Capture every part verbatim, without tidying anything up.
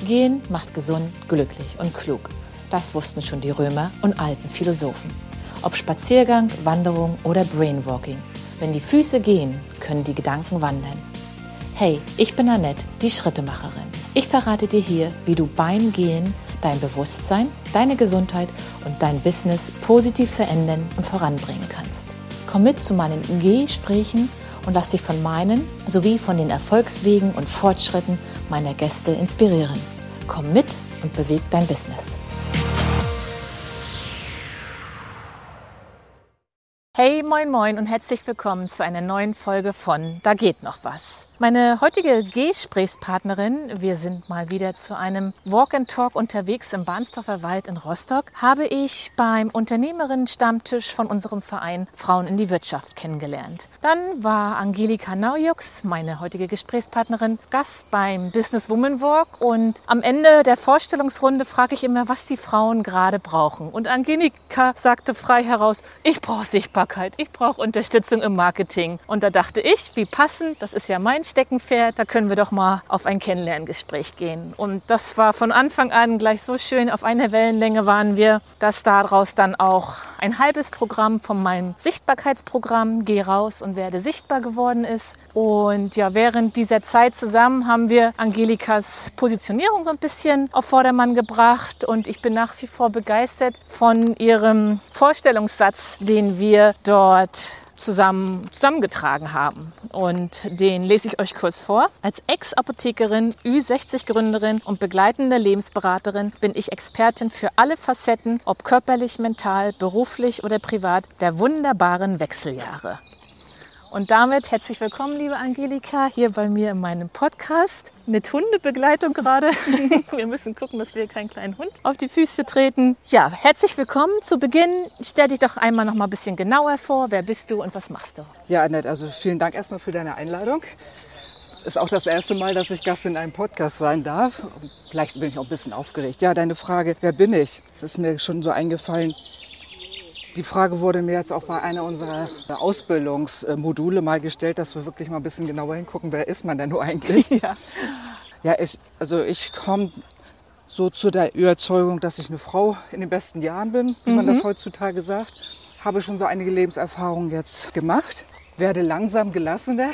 Gehen macht gesund, glücklich und klug. Das wussten schon die Römer und alten Philosophen. Ob Spaziergang, Wanderung oder Brainwalking. Wenn die Füße gehen, können die Gedanken wandern. Hey, ich bin Annette, die Schrittemacherin. Ich verrate dir hier, wie du beim Gehen dein Bewusstsein, deine Gesundheit und dein Business positiv verändern und voranbringen kannst. Komm mit zu meinen Gehgesprächen und lass dich von meinen sowie von den Erfolgswegen und Fortschritten meiner Gäste inspirieren. Komm mit und beweg dein Business. Hey, moin moin und herzlich willkommen zu einer neuen Folge von Da geht noch was. Meine heutige Gesprächspartnerin, wir sind mal wieder zu einem Walk and Talk unterwegs im Bahnsdorfer Wald in Rostock, habe ich beim Unternehmerinnen-Stammtisch von unserem Verein Frauen in die Wirtschaft kennengelernt. Dann war Angelika Naujux, meine heutige Gesprächspartnerin, Gast beim Business Woman Walk und am Ende der Vorstellungsrunde frage ich immer, was die Frauen gerade brauchen. Und Angelika sagte frei heraus, ich brauche Sichtbarkeit, ich brauche Unterstützung im Marketing. Und da dachte ich, wie passend, das ist ja mein Steckenpferd, da können wir doch mal auf ein Kennenlerngespräch gehen. Und das war von Anfang an gleich so schön, auf einer Wellenlänge waren wir, dass daraus dann auch ein halbes Programm von meinem Sichtbarkeitsprogramm Geh raus und werde sichtbar geworden ist. Und ja, während dieser Zeit zusammen haben wir Angelikas Positionierung so ein bisschen auf Vordermann gebracht und ich bin nach wie vor begeistert von ihrem Vorstellungssatz, den wir dort zusammen zusammengetragen haben. Und den lese ich euch kurz vor. Als Ex-Apothekerin, Ü sechzig-Gründerin und begleitende Lebensberaterin bin ich Expertin für alle Facetten, ob körperlich, mental, beruflich oder privat, der wunderbaren Wechseljahre. Und damit herzlich willkommen, liebe Angelika, hier bei mir in meinem Podcast mit Hundebegleitung gerade. Wir müssen gucken, dass wir keinen kleinen Hund auf die Füße treten. Ja, herzlich willkommen. Zu Beginn stell dich doch einmal noch mal ein bisschen genauer vor. Wer bist du und was machst du? Ja, Annette, also vielen Dank erstmal für deine Einladung. Ist auch das erste Mal, dass ich Gast in einem Podcast sein darf. Vielleicht bin ich auch ein bisschen aufgeregt. Ja, deine Frage, wer bin ich? Es ist mir schon so eingefallen. Die Frage wurde mir jetzt auch bei einer unserer Ausbildungsmodule mal gestellt, dass wir wirklich mal ein bisschen genauer hingucken, wer ist man denn nur eigentlich? Ja, ja ich, also ich komme so zu der Überzeugung, dass ich eine Frau in den besten Jahren bin, wie mhm. man das heutzutage sagt. Habe schon so einige Lebenserfahrungen jetzt gemacht. Werde langsam gelassener.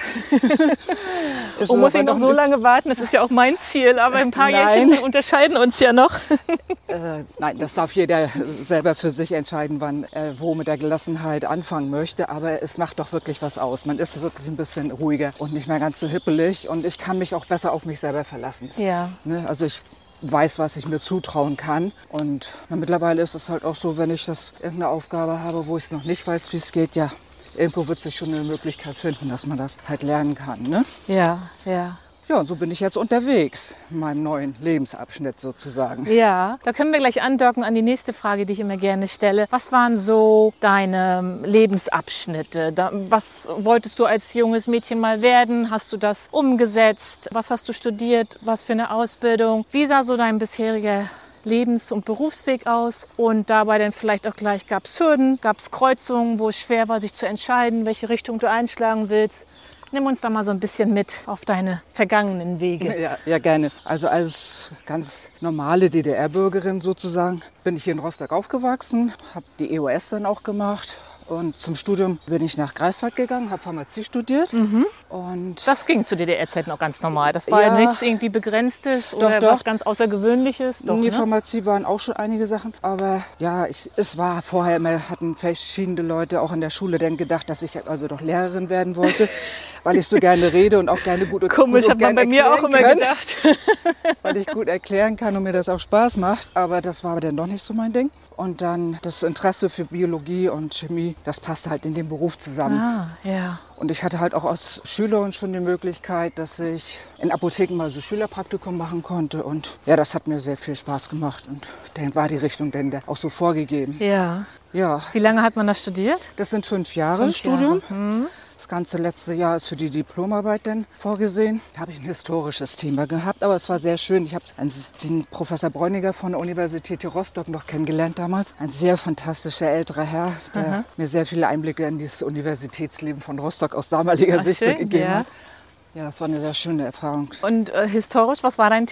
Und muss ich noch so lange warten? Das ist ja auch mein Ziel, aber ein paar Jährchen unterscheiden uns ja noch. äh, nein, das darf jeder selber für sich entscheiden, wann er wo mit der Gelassenheit anfangen möchte. Aber es macht doch wirklich was aus. Man ist wirklich ein bisschen ruhiger und nicht mehr ganz so hippelig. Und ich kann mich auch besser auf mich selber verlassen. Ja. Ne? Also ich weiß, was ich mir zutrauen kann. Und na, mittlerweile ist es halt auch so, wenn ich das irgendeine Aufgabe habe, wo ich es noch nicht weiß, wie es geht, ja. Irgendwo wird sich schon eine Möglichkeit finden, dass man das halt lernen kann. Ne? Ja, ja. Ja, und so bin ich jetzt unterwegs in meinem neuen Lebensabschnitt sozusagen. Ja, da können wir gleich andocken an die nächste Frage, die ich immer gerne stelle. Was waren so deine Lebensabschnitte? Da, was wolltest du als junges Mädchen mal werden? Hast du das umgesetzt? Was hast du studiert? Was für eine Ausbildung? Wie sah so dein bisheriger Lebens- und Berufsweg aus und dabei dann vielleicht auch gleich gab es Hürden, gab es Kreuzungen, wo es schwer war, sich zu entscheiden, welche Richtung du einschlagen willst. Nimm uns da mal so ein bisschen mit auf deine vergangenen Wege. Ja, ja, gerne. Also als ganz normale D D R-Bürgerin sozusagen bin ich hier in Rostock aufgewachsen, habe die E O S dann auch gemacht. Und zum Studium bin ich nach Greifswald gegangen, habe Pharmazie studiert. Mhm. Und das ging zu D D R-Zeiten noch ganz normal. Das war ja, ja nichts irgendwie Begrenztes oder doch, doch. was ganz Außergewöhnliches. Doch, in der ne? Pharmazie waren auch schon einige Sachen. Aber ja, ich, es war vorher immer, hatten verschiedene Leute auch in der Schule dann gedacht, dass ich also doch Lehrerin werden wollte, weil ich so gerne rede und auch gerne gut erklären kann. Komisch, hat man bei mir auch immer gedacht. Weil ich gut erklären kann und mir das auch Spaß macht. Aber das war dann doch nicht so mein Ding. Und dann das Interesse für Biologie und Chemie, das passte halt in den Beruf zusammen. Ah, ja. Und ich hatte halt auch als Schülerin schon die Möglichkeit, dass ich in Apotheken mal so Schülerpraktikum machen konnte. Und ja, das hat mir sehr viel Spaß gemacht. Und dann war die Richtung dann auch so vorgegeben. Ja. Ja. Wie lange hat man das studiert? Das sind fünf Jahre fünf Studium. Jahre. Hm. Das ganze letzte Jahr ist für die Diplomarbeit dann vorgesehen. Da habe ich ein historisches Thema gehabt, aber es war sehr schön. Ich habe den Professor Bräuniger von der Universität Rostock noch kennengelernt damals. Ein sehr fantastischer älterer Herr, der Aha. mir sehr viele Einblicke in dieses Universitätsleben von Rostock aus damaliger Ach, Sicht schön, gegeben ja. hat. Ja, das war eine sehr schöne Erfahrung. Und äh, historisch, was war dein Thema?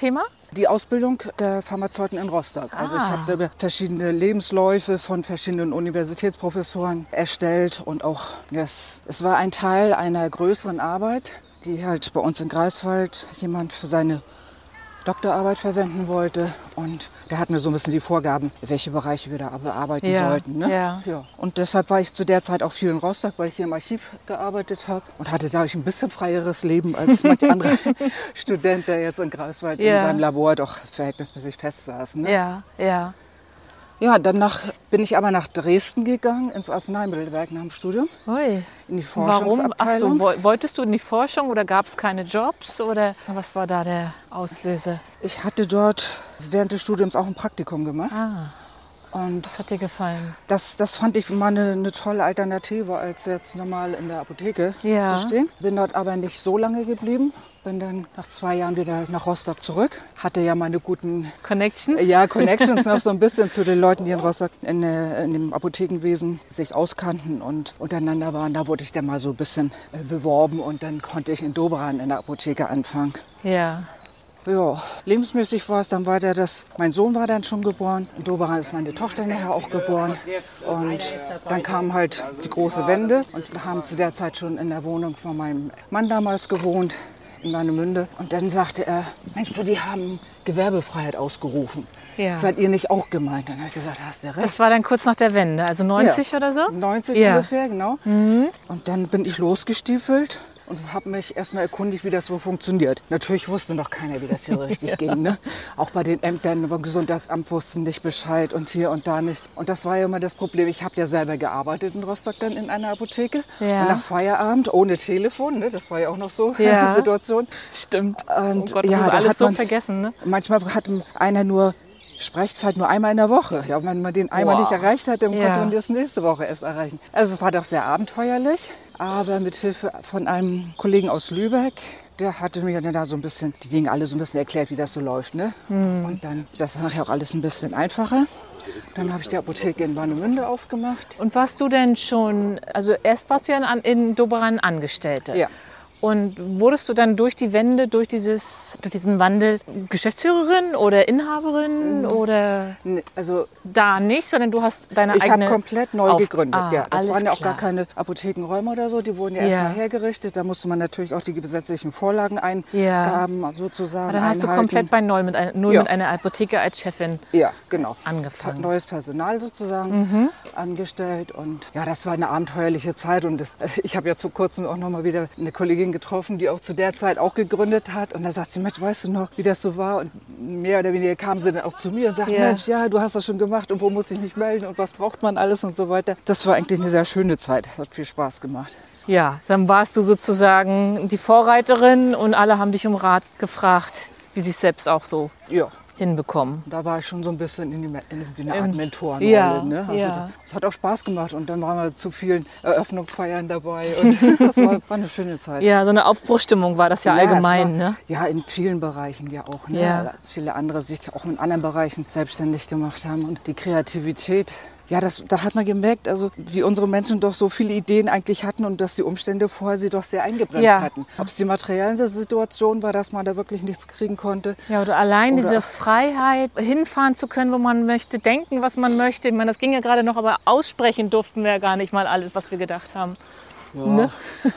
Die Ausbildung der Pharmazeuten in Rostock. Also ich Ah. habe verschiedene Lebensläufe von verschiedenen Universitätsprofessoren erstellt und auch das, es war ein Teil einer größeren Arbeit, die halt bei uns in Greifswald jemand für seine Doktorarbeit verwenden wollte und der hat mir so ein bisschen die Vorgaben, welche Bereiche wir da bearbeiten Ja, sollten. Ne? ja. Ja. Und deshalb war ich zu der Zeit auch viel in Rostock, weil ich hier im Archiv gearbeitet habe und hatte dadurch ein bisschen freieres Leben als manch anderer Student, der jetzt in Greifswald Ja. in seinem Labor doch verhältnismäßig fest saß. Ne? Ja, ja. Ja, danach bin ich aber nach Dresden gegangen, ins Arzneimittelwerk nach dem Studium, Ui. in die Warum? Ach so, Forschungsabteilung. woll- wolltest du in die Forschung oder gab es keine Jobs oder was war da der Auslöser? Ich hatte dort während des Studiums auch ein Praktikum gemacht. Ah, Und das hat dir gefallen. Das, das fand ich mal eine, eine tolle Alternative, als jetzt normal in der Apotheke Ja. zu stehen. Bin dort aber nicht so lange geblieben. Bin dann nach zwei Jahren wieder nach Rostock zurück. Hatte ja meine guten Connections? ja, Connections noch so ein bisschen zu den Leuten, die in Rostock in, äh, in dem Apothekenwesen sich auskannten und untereinander waren. Da wurde ich dann mal so ein bisschen äh, beworben und dann konnte ich in Doberan in der Apotheke anfangen. Ja. Ja, lebensmäßig war es dann weiter, dass mein Sohn war dann schon geboren. In Doberan ist meine Tochter nachher auch geboren. Und dann kam halt die große Wende und wir haben zu der Zeit schon in der Wohnung von meinem Mann damals gewohnt, in Warnemünde. Und dann sagte er, Mensch, du, die haben Gewerbefreiheit ausgerufen. Ja. Seid ihr nicht auch gemeint? Dann habe ich gesagt, hast du recht. Das war dann kurz nach der Wende, also neunzig Ja. oder so? neunzig Ja. ungefähr, genau. Und dann bin ich losgestiefelt und habe mich erstmal erkundigt, wie das so funktioniert. Natürlich wusste noch keiner, wie das hier richtig ging. Ne? Auch bei den Ämtern, beim Gesundheitsamt wussten nicht Bescheid und hier und da nicht. Und das war ja immer das Problem. Ich habe ja selber gearbeitet in Rostock dann in einer Apotheke. Ja. Und nach Feierabend, ohne Telefon, ne? Das war ja auch noch so Ja. eine Situation. Stimmt. Und oh Gott, das ja, ist da alles hat so man- vergessen, ne? Manchmal hat einer nur Sprechzeit nur einmal in der Woche. Ja, wenn man den einmal Boah. nicht erreicht hat, dann Ja. konnte man das nächste Woche erst erreichen. Also es war doch sehr abenteuerlich, aber mit Hilfe von einem Kollegen aus Lübeck, der hatte mir dann da so ein bisschen die Dinge alle so ein bisschen erklärt, wie das so läuft. Ne? Und dann das nachher auch alles ein bisschen einfacher. Dann habe ich die Apotheke in Warnemünde aufgemacht. Und warst du denn schon, also erst warst du ja in, in Doberan Angestellte. Ja. Und wurdest du dann durch die Wende, durch, dieses, durch diesen Wandel Geschäftsführerin oder Inhaberin oder Ne, Also da nicht, sondern du hast deine ich habe eigene... komplett neu auf- gegründet. Ah, Ja, das alles waren ja auch klar. gar keine Apothekenräume oder so. Die wurden ja, Ja. erst mal hergerichtet. Da musste man natürlich auch die gesetzlichen Vorlagen Ja. eingaben, sozusagen. Aber dann hast du einhalten. komplett bei Null mit, ein- nur Ja. mit einer Apotheke als Chefin Ja, genau. angefangen. Neues Personal sozusagen angestellt und ja, das war eine abenteuerliche Zeit und das, ich habe ja vor kurzem auch noch mal wieder eine Kollegin getroffen, die auch zu der Zeit auch gegründet hat und da sagt sie, Mensch, weißt du noch, wie das so war und mehr oder weniger kam sie dann auch zu mir und sagte, Ja. Mensch, ja, du hast das schon gemacht und wo muss ich mich melden und was braucht man alles und so weiter. Das war eigentlich eine sehr schöne Zeit, das hat viel Spaß gemacht. Ja, dann warst du sozusagen die Vorreiterin und alle haben dich um Rat gefragt, wie sie es selbst auch so Ja. hinbekommen. Da war ich schon so ein bisschen in, die, in, in eine Art Ähm, Mentorenrolle. ja, ne? also ja. Es hat auch Spaß gemacht und dann waren wir zu vielen Eröffnungsfeiern dabei und das war, war eine schöne Zeit. Ja, so eine Aufbruchstimmung war das ja, Ja, es allgemein. war, Ne? Ja, in vielen Bereichen ja auch. Ne? Ja. Viele andere sich auch in anderen Bereichen selbstständig gemacht haben. Und die Kreativität, ja, das, da hat man gemerkt, also wie unsere Menschen doch so viele Ideen eigentlich hatten und dass die Umstände vorher sie doch sehr eingebremst Ja. hatten. Ob es die materielle Situation war, dass man da wirklich nichts kriegen konnte. Ja, oder allein Oder- diese Freiheit, hinfahren zu können, wo man möchte, denken, was man möchte. Ich meine, das ging ja gerade noch, aber aussprechen durften wir ja gar nicht mal alles, was wir gedacht haben. Ja, Ne?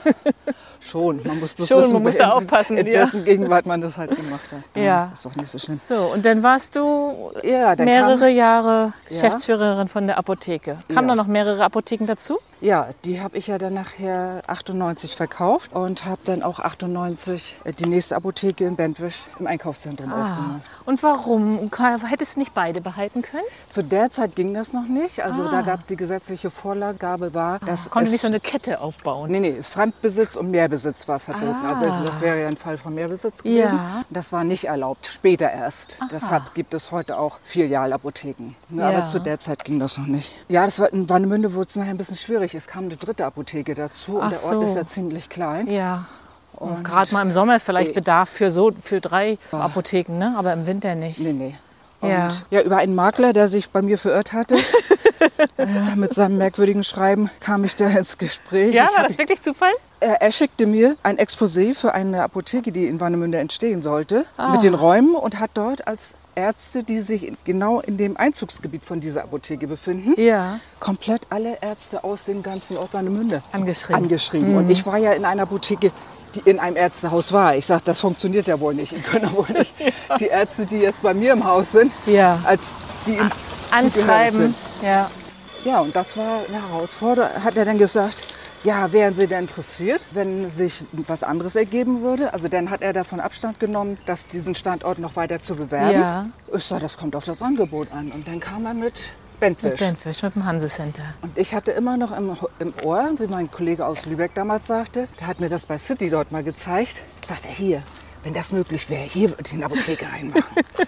schon. Man muss bloß Schon, wissen, man muss da in, aufpassen, in ja. wessen Gegenwart man das halt gemacht hat. Ja. Ist doch nicht so schlimm. So, und dann warst du Ja, dann mehrere kam, Jahre Geschäftsführerin von der Apotheke. Kamen Ja. da noch mehrere Apotheken dazu? Ja, die habe ich ja dann nachher achtundneunzig verkauft und habe dann auch achtundneunzig die nächste Apotheke in Bentwisch im Einkaufszentrum aufgemacht. Und warum? Hättest du nicht beide behalten können? Zu der Zeit ging das noch nicht. Also da gab die gesetzliche Vorgabe war, dass Konnte es, nicht so eine Kette aufbauen. nee, nee, Fremdbesitz und Mehrbesitz war verboten. Ah. Also das wäre ja ein Fall von Mehrbesitz gewesen. Ja. Das war nicht erlaubt, später erst. Deshalb gibt es heute auch Filialapotheken. Ne, Ja. Aber zu der Zeit ging das noch nicht. Ja, das war in Warnemünde wurde es nachher ein bisschen schwierig. Es kam eine dritte Apotheke dazu und Ach der so. Ort ist ja ziemlich klein. Ja. Und Und- gerade mal im Sommer vielleicht Nee. Bedarf für so für drei Apotheken, ne? Aber im Winter nicht. Nee, nee. Und Ja. ja, über einen Makler, der sich bei mir verirrt hatte, äh, mit seinem merkwürdigen Schreiben, kam ich da ins Gespräch. Ja, Ich war hab, das wirklich Zufall? er, er schickte mir ein Exposé für eine Apotheke, die in Warnemünde entstehen sollte, Ah. mit den Räumen und hat dort als Ärzte, die sich genau in dem Einzugsgebiet von dieser Apotheke befinden, Ja. komplett alle Ärzte aus dem ganzen Ort Warnemünde Angeschrieben. angeschrieben. Und ich war ja in einer Apotheke, die in einem Ärztehaus war. Ich sage, das funktioniert ja wohl nicht. Ich kann ja wohl nicht die Ärzte, die jetzt bei mir im Haus sind, Ja. als die ins Anschreiben. sind. Ja. Ja, und das war eine Herausforderung. Hat er dann gesagt, ja, wären Sie denn interessiert, wenn sich was anderes ergeben würde? Also dann hat er davon Abstand genommen, dass diesen Standort noch weiter zu bewerben. Ja. Ich sage, das kommt auf das Angebot an. Und dann kam er mit Mit Bentwisch. Benfisch, mit dem Hansecenter. Und ich hatte immer noch im, im Ohr, wie mein Kollege aus Lübeck damals sagte, der hat mir das bei City dort mal gezeigt, sagt er, hier, wenn das möglich wäre, hier würde ich eine Apotheke reinmachen.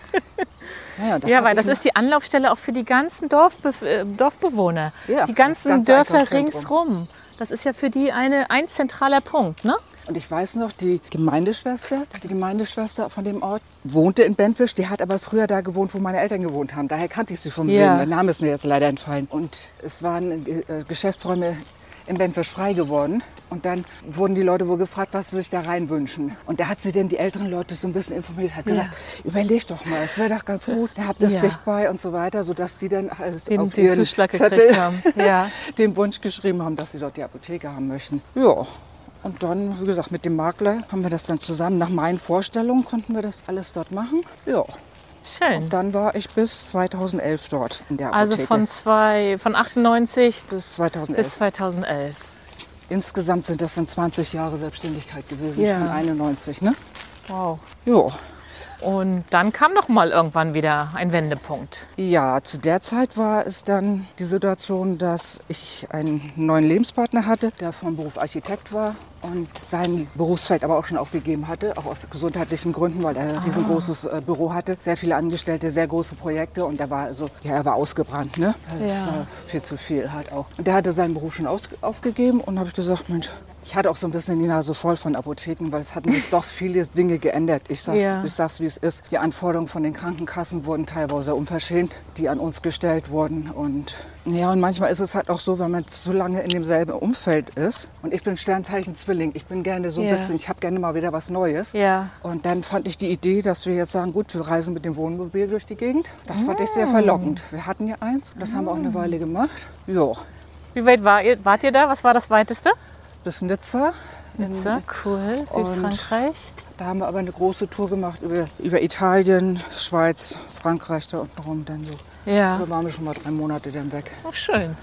Naja, das Ja, hatte weil ich das noch- ist die Anlaufstelle auch für die ganzen Dorfbe äh, Dorfbewohner. Ja, die ganzen das ganze Dörfer Einkaufszentrum. ringsrum. Das ist ja für die eine, ein zentraler Punkt, ne? Und ich weiß noch, die Gemeindeschwester, die Gemeindeschwester von dem Ort, wohnte in Bentwisch. Die hat aber früher da gewohnt, wo meine Eltern gewohnt haben. Daher kannte ich sie vom Ja. Sehen. Der Name ist mir jetzt leider entfallen. Und es waren äh, Geschäftsräume in Bentwisch frei geworden. Und dann wurden die Leute wohl gefragt, was sie sich da rein wünschen. Und da hat sie dann die älteren Leute so ein bisschen informiert, hat gesagt, überleg doch mal, es wäre doch ganz gut, da habt ihr es Ja. dicht bei und so weiter, sodass die dann alles Den, auf den ihren Zuschlag Zettel gekriegt haben. Ja. den Wunsch geschrieben haben, dass sie dort die Apotheke haben möchten. Ja. Und dann, wie gesagt, mit dem Makler haben wir das dann zusammen, nach meinen Vorstellungen konnten wir das alles dort machen. Ja. Schön. Dann war ich bis zweitausendelf dort in der Apotheke. Also von, zwei, von achtundneunzig bis zweitausendelf. bis zweitausendelf. Insgesamt sind das dann zwanzig Jahre Selbstständigkeit gewesen, Ja. von einundneunzig, ne? Wow. Jo. Und dann kam noch mal irgendwann wieder ein Wendepunkt. Ja, zu der Zeit war es dann die Situation, dass ich einen neuen Lebenspartner hatte, der vom Beruf Architekt war und sein Berufsfeld aber auch schon aufgegeben hatte, auch aus gesundheitlichen Gründen, weil er ein riesengroßes äh, Büro hatte, sehr viele Angestellte, sehr große Projekte und er war also, ja, er war ausgebrannt, ne? Also es Ja. war viel zu viel halt auch. Und der hatte seinen Beruf schon aus, aufgegeben und habe ich gesagt, Mensch, ich hatte auch so ein bisschen die Nase voll von Apotheken, weil es hatten sich doch viele Dinge geändert. Ich sag's, Ja. ich sag's, wie es ist. Die Anforderungen von den Krankenkassen wurden teilweise unverschämt, die an uns gestellt wurden. Und ja, und manchmal ist es halt auch so, wenn man zu lange in demselben Umfeld ist. Und ich bin Sternzeichen Zwilling. Ich bin gerne so ein Ja. bisschen, ich habe gerne mal wieder was Neues. Ja. Und dann fand ich die Idee, dass wir jetzt sagen, gut, wir reisen mit dem Wohnmobil durch die Gegend. Das fand ich sehr verlockend. Wir hatten ja eins, das haben wir auch eine Weile gemacht. Jo, Wie weit war ihr, wart ihr da? Was war das weiteste? bis Nizza. Nizza, cool. Südfrankreich. Da haben wir aber eine große Tour gemacht über, über Italien, Schweiz, Frankreich da unten rum. Dann so. Ja. Da waren wir schon mal drei Monate dann weg. Auch schön.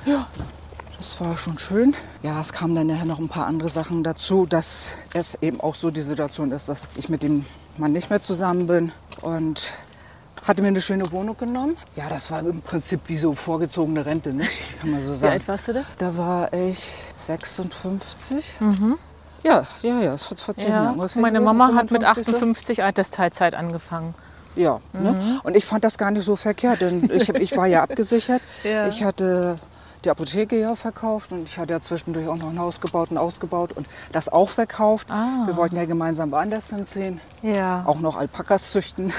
Das war schon schön. Ja, es kamen dann nachher noch ein paar andere Sachen dazu, dass es eben auch so die Situation ist, dass ich mit dem Mann nicht mehr zusammen bin. Und hatte mir eine schöne Wohnung genommen. Ja, das war im Prinzip wie so vorgezogene Rente, ne? Kann man so Wie sagen. alt warst du da? Da war ich sechsundfünfzig. Ja, ja, ja, das war vor zehn Ja. Jahren ungefähr. Meine gewesen, Mama hat mit fünfundfünfzig so. achtundfünfzig Altersteilzeit angefangen. Ja, ne? Und ich fand das gar nicht so verkehrt, denn ich, hab- ich war ja abgesichert. Ja. Ich hatte die Apotheke ja verkauft und ich hatte ja zwischendurch auch noch ein Haus gebaut und ausgebaut und das auch verkauft. Ah. Wir wollten ja gemeinsam woanders hinziehen, Ja. auch noch Alpakas züchten.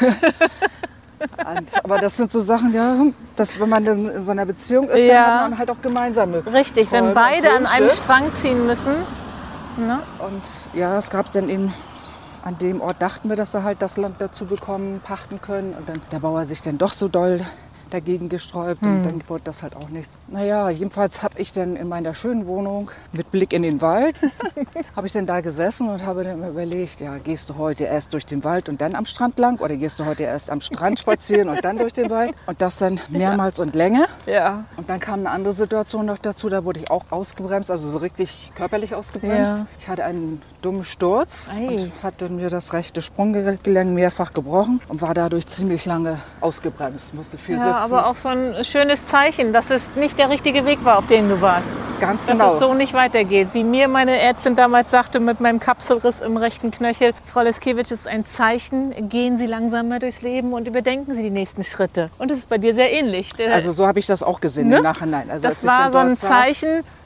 Und, aber das sind so Sachen, ja, dass wenn man dann in so einer Beziehung ist, Ja. dann hat man halt auch gemeinsame. Richtig, wenn Träume und beide an einem Wünsche. Strang ziehen müssen. Ne? Und ja, es gab dann eben, an dem Ort dachten wir, dass wir halt das Land dazu bekommen, pachten können. Und dann der Bauer sich dann doch so doll dagegen gesträubt und dann wurde das halt auch nichts. Naja, jedenfalls habe ich dann in meiner schönen Wohnung mit Blick in den Wald, habe ich dann da gesessen und habe dann überlegt, ja, gehst du heute erst durch den Wald und dann am Strand lang oder gehst du heute erst am Strand spazieren und dann durch den Wald? Und das dann mehrmals und länger. Ja. Und dann kam eine andere Situation noch dazu, da wurde ich auch ausgebremst, also so richtig körperlich ausgebremst. Ja. Ich hatte einen dummen Sturz Ei. und hatte mir das rechte Sprunggelenk mehrfach gebrochen und war dadurch ziemlich lange ausgebremst, musste viel Ja, sitzen. aber auch so ein schönes Zeichen, dass es nicht der richtige Weg war, auf dem du warst. Ganz Dass genau. es so nicht weitergeht. Wie mir meine Ärztin damals sagte mit meinem Kapselriss im rechten Knöchel, Frau Leskiewicz, ist ein Zeichen, gehen Sie langsamer durchs Leben und überdenken Sie die nächsten Schritte. Und das ist bei dir sehr ähnlich. Der- Also so habe ich das auch gesehen Ne? im Nachhinein. Also als das ich war dann so ein dort saß, Zeichen,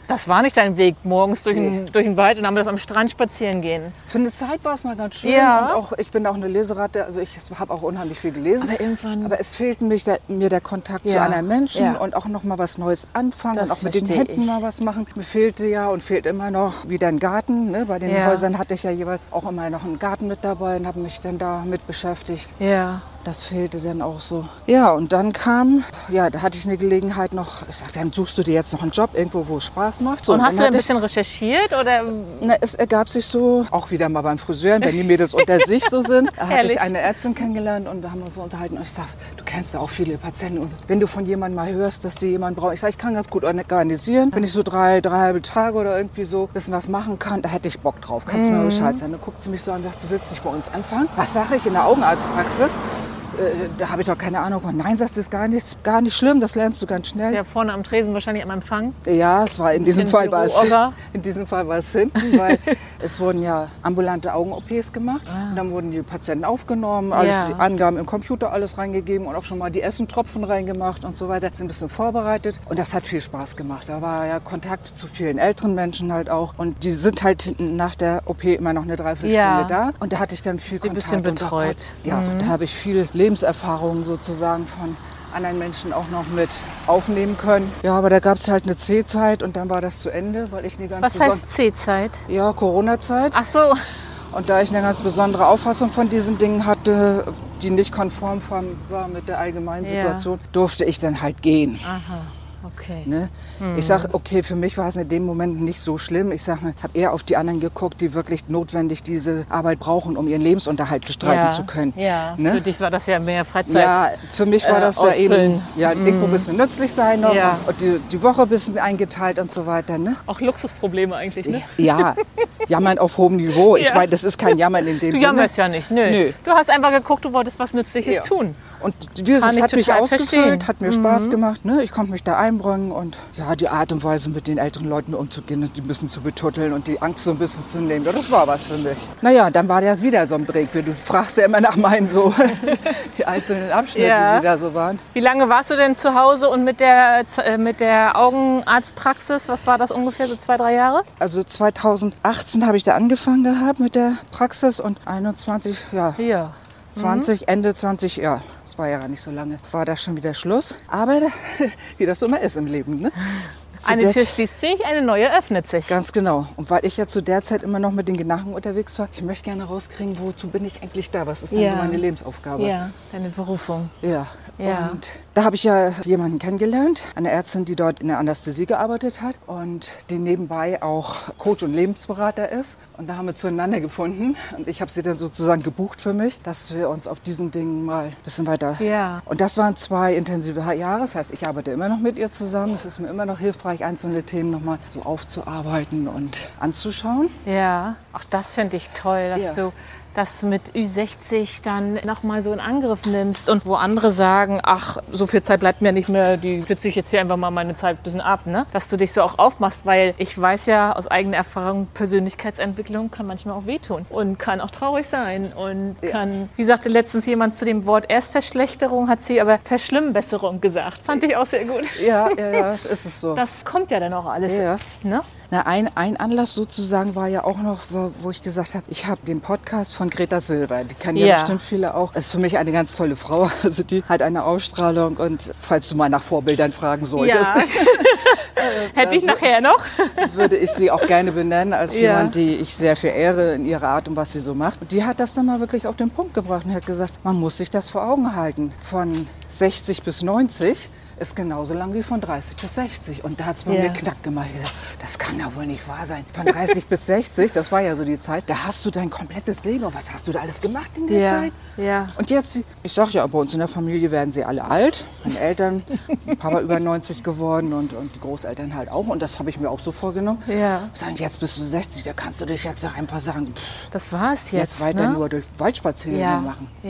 Das war nicht dein Weg, morgens durch, Nee. den, durch den Wald und am Strand spazieren gehen. Für eine Zeit war es mal ganz schön. Ja. Und auch, ich bin auch eine Leseratte, also ich habe auch unheimlich viel gelesen. Aber irgendwann- Aber es fehlte mich der, mir der Kontakt zu Ja. anderen Menschen Ja. und auch noch mal was Neues anfangen Das und auch mit den verstehe Händen ich. mal was machen. Mir fehlte ja und fehlt immer noch wieder ein Garten. Ne? Bei den Ja. Häusern hatte ich ja jeweils auch immer noch einen Garten mit dabei und habe mich dann da mit beschäftigt. Ja. Das fehlte dann auch so. Ja, und dann kam, ja, da hatte ich eine Gelegenheit noch, ich sagte, dann suchst du dir jetzt noch einen Job irgendwo, wo es Spaß macht. So, Und hast du dann ein hatte bisschen recherchiert oder? ich, na, es ergab sich so, auch wieder mal beim Friseur, wenn die Mädels unter sich so sind, da hatte Herrlich. ich eine Ärztin kennengelernt und da haben wir uns so unterhalten. Und ich sag, du kennst ja auch viele Patienten. Und so. Wenn du von jemandem mal hörst, dass die jemanden brauchen, ich sag, ich kann ganz gut organisieren. Wenn ich so drei, drei halbe Tage oder irgendwie so ein bisschen was machen kann, da hätte ich Bock drauf. Kannst du mir Bescheid sagen. Dann guckt sie mich so an und sagt, du willst nicht bei uns anfangen? Was sage ich in der Augenarztpraxis? Äh, Da habe ich doch keine Ahnung. Und nein, sagt sie, ist gar nicht, gar nicht schlimm, das lernst du ganz schnell. Ja, vorne am Tresen wahrscheinlich am Empfang. Ja, es war in diesem bisschen Fall war es Büro-Orga. in diesem Fall war es hinten, weil es wurden ja ambulante Augen-O Ps gemacht. Und dann wurden die Patienten aufgenommen, alles Ja. die Angaben im Computer alles reingegeben und auch schon mal die Essentropfen reingemacht und so weiter. Sind ein bisschen vorbereitet und das hat viel Spaß gemacht. Da war ja Kontakt zu vielen älteren Menschen halt auch und die sind halt nach der O P immer noch eine Dreiviertelstunde Ja. da und da hatte ich dann viel Ist die ein Kontakt. bisschen und da- betreut. Ja, da habe ich viel Lebenserfahrung sozusagen von anderen Menschen auch noch mit aufnehmen können. Ja, aber da gab es halt eine C-Zeit und dann war das zu Ende, weil ich eine ganz Was beson- heißt C-Zeit? Ja, Corona-Zeit. Ach so. Und da ich eine ganz besondere Auffassung von diesen Dingen hatte, die nicht konform war mit der allgemeinen Ja. Situation, durfte ich dann halt gehen. Aha. Okay. Ne? Ich sage, okay, für mich war es in dem Moment nicht so schlimm. Ich sage, habe eher auf die anderen geguckt, die wirklich notwendig diese Arbeit brauchen, um ihren Lebensunterhalt bestreiten Ja. zu können. Ja. Ne? Für dich war das ja mehr Freizeit. Ja, für mich war äh, das ja ausfüllen. eben ja, irgendwo ein bisschen nützlich sein noch Ja. und die, die Woche ein bisschen eingeteilt und so weiter. Ne? Auch Luxusprobleme eigentlich, ne? Ja, jammern auf hohem Niveau. Ich Ja. meine, das ist kein Jammern in dem Du Sinne. jammerst ja nicht, nö. Nö. Du hast einfach geguckt, du wolltest was Nützliches Ja. tun. Und dieses Kann ich hat mich total ausgefüllt, verstehen. Mhm. hat mir Spaß gemacht. Ne? Ich konnte mich da einbringen und ja, die Art und Weise, mit den älteren Leuten umzugehen und die ein bisschen zu betutteln und die Angst so ein bisschen zu nehmen, ja, das war was für mich. Naja, dann war das wieder so ein Break. Du fragst ja immer nach meinen so die einzelnen Abschnitte, Ja. die da so waren. Wie lange warst du denn zu Hause und mit der, äh, mit der Augenarztpraxis? Was war das ungefähr, so zwei, drei Jahre? Also zweitausendachtzehn habe ich da angefangen gehabt mit der Praxis und einundzwanzig, ja, Ja. zwanzig, Ende zwanzig, ja, das war ja gar nicht so lange, war da schon wieder Schluss. Aber wie das so immer ist im Leben, ne? Zu Eine der Tür Z- schließt sich, eine neue öffnet sich. Ganz genau. Und weil ich ja zu der Zeit immer noch mit den Gedanken unterwegs war, ich möchte gerne rauskriegen, wozu bin ich eigentlich da? Was ist denn Ja. so meine Lebensaufgabe? Ja, deine Berufung. Ja. Ja. Und da habe ich ja jemanden kennengelernt, eine Ärztin, die dort in der Anästhesie gearbeitet hat und die nebenbei auch Coach und Lebensberater ist. Und da haben wir zueinander gefunden und ich habe sie dann sozusagen gebucht für mich, dass wir uns auf diesen Dingen mal ein bisschen weiter... Ja. Und das waren zwei intensive Jahre, das heißt, ich arbeite immer noch mit ihr zusammen. Es ist mir immer noch hilfreich, einzelne Themen nochmal so aufzuarbeiten und anzuschauen. Ja, auch das finde ich toll, dass Ja. du das mit Ü sechzig dann nochmal so in Angriff nimmst und wo andere sagen, ach, so viel Zeit bleibt mir nicht mehr, die stütze ich jetzt hier einfach mal meine Zeit ein bisschen ab, ne? Dass du dich so auch aufmachst, weil ich weiß ja aus eigener Erfahrung, Persönlichkeitsentwicklung kann manchmal auch wehtun und kann auch traurig sein und Ja. kann, wie sagte letztens jemand zu dem Wort Erstverschlechterung, hat sie aber Verschlimmbesserung gesagt. Fand ich auch sehr gut. Ja, ja, ja, das ist es so. Das kommt ja dann auch alles, Ja. ne? Na, ein, ein Anlass sozusagen war ja auch noch, wo, wo ich gesagt habe, ich habe den Podcast von Greta Silver. Die kennen ja, Ja. bestimmt viele auch. Das ist für mich eine ganz tolle Frau. Also die hat eine Ausstrahlung und falls du mal nach Vorbildern fragen solltest, Ja. Hätte ich nachher noch. würde ich sie auch gerne benennen als Ja. jemand, die ich sehr verehre in ihrer Art und was sie so macht. Und die hat das dann mal wirklich auf den Punkt gebracht und hat gesagt, man muss sich das vor Augen halten. Von sechzig bis neunzig ist genauso lang wie von dreißig bis sechzig. Und da hat es bei Ja. mir knack gemacht. Ich gesagt, das kann ja wohl nicht wahr sein. Von dreißig bis sechzig, das war ja so die Zeit, da hast du dein komplettes Leben. Was hast du da alles gemacht in der Ja, Zeit? ja. Und jetzt, ich sag ja, bei uns in der Familie werden sie alle alt. Meine Eltern, Papa über neunzig geworden und, und die Großeltern halt auch. Und das habe ich mir auch so vorgenommen. Ja. Sagen, jetzt bist du sechzig, da kannst du dich jetzt doch einfach sagen, pff, Das war es jetzt. jetzt weiter ne? nur durch Waldspaziergänge ja. machen. Ja.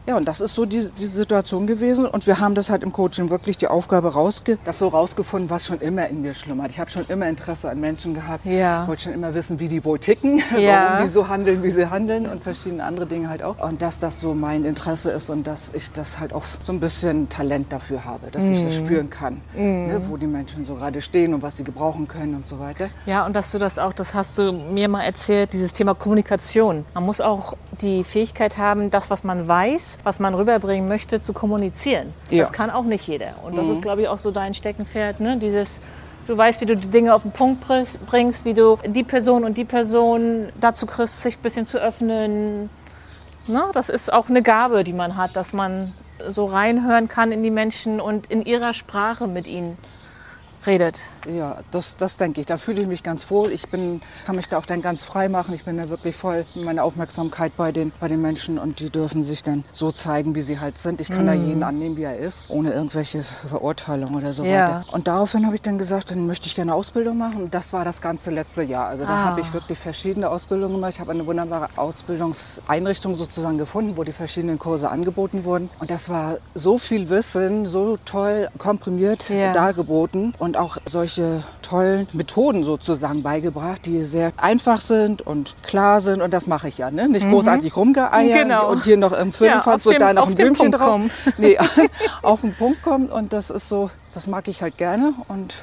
Ja, und das ist so die, die Situation gewesen. Und wir haben das halt im Coaching wirklich die Aufgabe rausge das so rausgefunden, was schon immer in mir schlummert. Ich habe schon immer Interesse an Menschen gehabt. Ja. Wollte schon immer wissen, wie die wohl ticken, Ja. warum die so handeln, wie sie handeln und verschiedene andere Dinge halt auch. Und dass das so mein Interesse ist und dass ich das halt auch so ein bisschen Talent dafür habe, dass mm. ich das spüren kann, mm. ne, wo die Menschen so gerade stehen und was sie gebrauchen können und so weiter. Ja, und dass du das auch, das hast du mir mal erzählt, dieses Thema Kommunikation. Man muss auch die Fähigkeit haben, das, was man weiß, was man rüberbringen möchte, zu kommunizieren. Ja. Das kann auch nicht jeder. Und das mhm. ist, glaube ich, auch so dein Steckenpferd, ne? Dieses, du weißt, wie du die Dinge auf den Punkt bringst, wie du die Person und die Person dazu kriegst, sich ein bisschen zu öffnen. Ne? Das ist auch eine Gabe, die man hat, dass man so reinhören kann in die Menschen und in ihrer Sprache mit ihnen redet. Ja, das, das denke ich. Da fühle ich mich ganz wohl. Ich bin, kann mich da auch dann ganz frei machen. Ich bin da wirklich voll mit meiner Aufmerksamkeit bei den, bei den Menschen und die dürfen sich dann so zeigen, wie sie halt sind. Ich kann mm. da jeden annehmen, wie er ist, ohne irgendwelche Verurteilungen oder so ja. weiter. Und daraufhin habe ich dann gesagt, dann möchte ich gerne eine Ausbildung machen. Und das war das ganze letzte Jahr. Also da ah. habe ich wirklich verschiedene Ausbildungen gemacht. Ich habe eine wunderbare Ausbildungseinrichtung sozusagen gefunden, wo die verschiedenen Kurse angeboten wurden. Und das war so viel Wissen, so toll komprimiert ja. dargeboten und auch solche tollen Methoden sozusagen beigebracht, die sehr einfach sind und klar sind. Und das mache ich ja, ne? Nicht mhm. großartig rumgeeiern genau. und hier noch im Firlefanz ja, und da noch ein Blümchen drauf. Kommen. Nee, auf den Punkt kommen. Und das ist so, das mag ich halt gerne. Und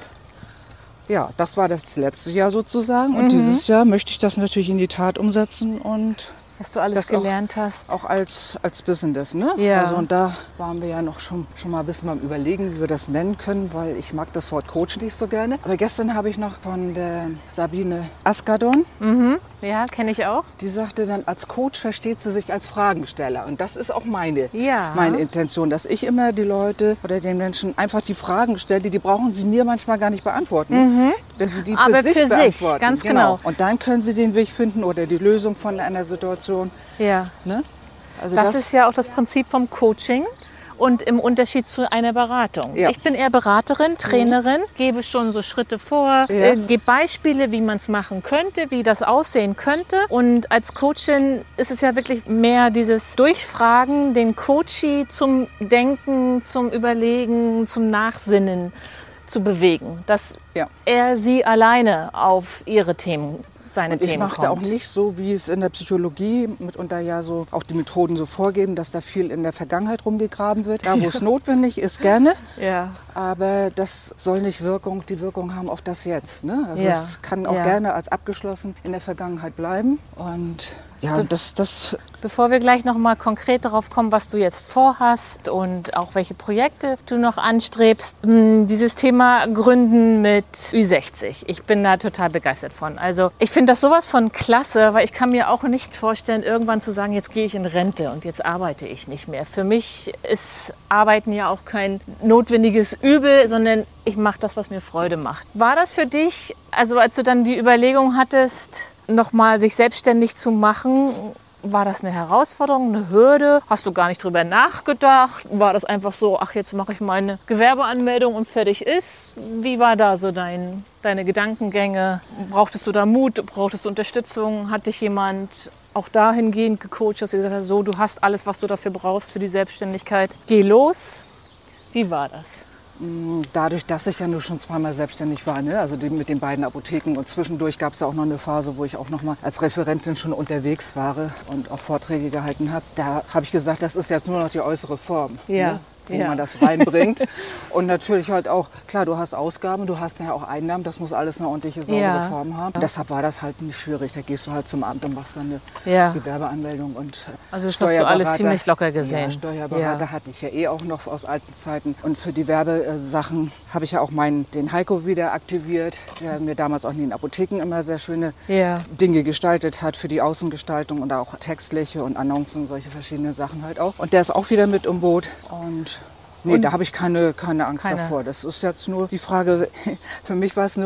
ja, das war das letzte Jahr sozusagen. Und mhm. dieses Jahr möchte ich das natürlich in die Tat umsetzen und was du alles gelernt auch, hast. Auch als, als Business, ne? Ja. Also und da waren wir ja noch schon, schon mal ein bisschen beim Überlegen, wie wir das nennen können, weil ich mag das Wort Coach nicht so gerne. Aber gestern habe ich noch von der Sabine Ascadon. Mhm. Ja, kenne ich auch. Die sagte dann, als Coach versteht sie sich als Fragensteller. Und das ist auch meine, ja. meine Intention, dass ich immer die Leute oder den Menschen einfach die Fragen stelle, die brauchen sie mir manchmal gar nicht beantworten. Mhm. Wenn sie die für Aber sich für beantworten. sich, ganz genau. genau. Und dann können sie den Weg finden oder die Lösung von einer Situation. Ja. Ne? Also das, das ist ja auch das Prinzip vom Coaching. Und im Unterschied zu einer Beratung. Ja. Ich bin eher Beraterin, Trainerin, mhm. gebe schon so Schritte vor, ja. äh, gebe Beispiele, wie man es machen könnte, wie das aussehen könnte. Und als Coachin ist es ja wirklich mehr dieses Durchfragen, den Coachee zum Denken, zum Überlegen, zum Nachsinnen zu bewegen. Dass ja. er sie alleine auf ihre Themen seine und ich Themen mache kommt. auch nicht so, wie es in der Psychologie mitunter ja so auch die Methoden so vorgeben, dass da viel in der Vergangenheit rumgegraben wird. Da, wo es notwendig ist, gerne. Ja. Aber das soll nicht Wirkung, die Wirkung haben auf das Jetzt. Ne? Also ja. es kann auch ja. gerne als abgeschlossen in der Vergangenheit bleiben. Und ja, Be das, das. Bevor wir gleich noch mal konkret darauf kommen, was du jetzt vorhast und auch welche Projekte du noch anstrebst, dieses Thema Gründen mit Ü sechzig. Ich bin da total begeistert von. Also ich finde das sowas von klasse, weil ich kann mir auch nicht vorstellen, irgendwann zu sagen, jetzt gehe ich in Rente und jetzt arbeite ich nicht mehr. Für mich ist Arbeiten ja auch kein notwendiges Übel, sondern ich mache das, was mir Freude macht. War das für dich, also als du dann die Überlegung hattest, nochmal sich selbstständig zu machen, war das eine Herausforderung, eine Hürde? Hast du gar nicht drüber nachgedacht? War das einfach so, ach, jetzt mache ich meine Gewerbeanmeldung und fertig ist? Wie war da so dein, deine Gedankengänge? Brauchtest du da Mut? Brauchtest du Unterstützung? Hat dich jemand auch dahingehend gecoacht, dass du gesagt hast, so, du hast alles, was du dafür brauchst für die Selbstständigkeit? Geh los. Wie war das? Dadurch, dass ich ja nur schon zweimal selbstständig war, ne? Also die, mit den beiden Apotheken und zwischendurch gab es ja auch noch eine Phase, wo ich auch noch mal als Referentin schon unterwegs war und auch Vorträge gehalten habe. Da habe ich gesagt, das ist jetzt nur noch die äußere Form, ja. ne? Wo ja. man das reinbringt. Und natürlich halt auch, klar, du hast Ausgaben, du hast nachher auch Einnahmen, das muss alles eine ordentliche, saubere ja. Form haben. Und deshalb war das halt nicht schwierig. Da gehst du halt zum Amt und machst dann eine ja. Gewerbeanmeldung. Und also das hast du alles ziemlich locker Ja, gesehen. Steuerberater ja. hatte ich ja eh auch noch aus alten Zeiten. Und für die Werbesachen habe ich ja auch meinen, den Heiko wieder aktiviert, der mir damals auch in den Apotheken immer sehr schöne ja. Dinge gestaltet hat für die Außengestaltung und auch textliche und Annoncen und solche verschiedene Sachen halt auch. Und der ist auch wieder mit im Boot. Und nee, und da habe ich keine, keine Angst keine. davor. Das ist jetzt nur die Frage, für mich war es nur,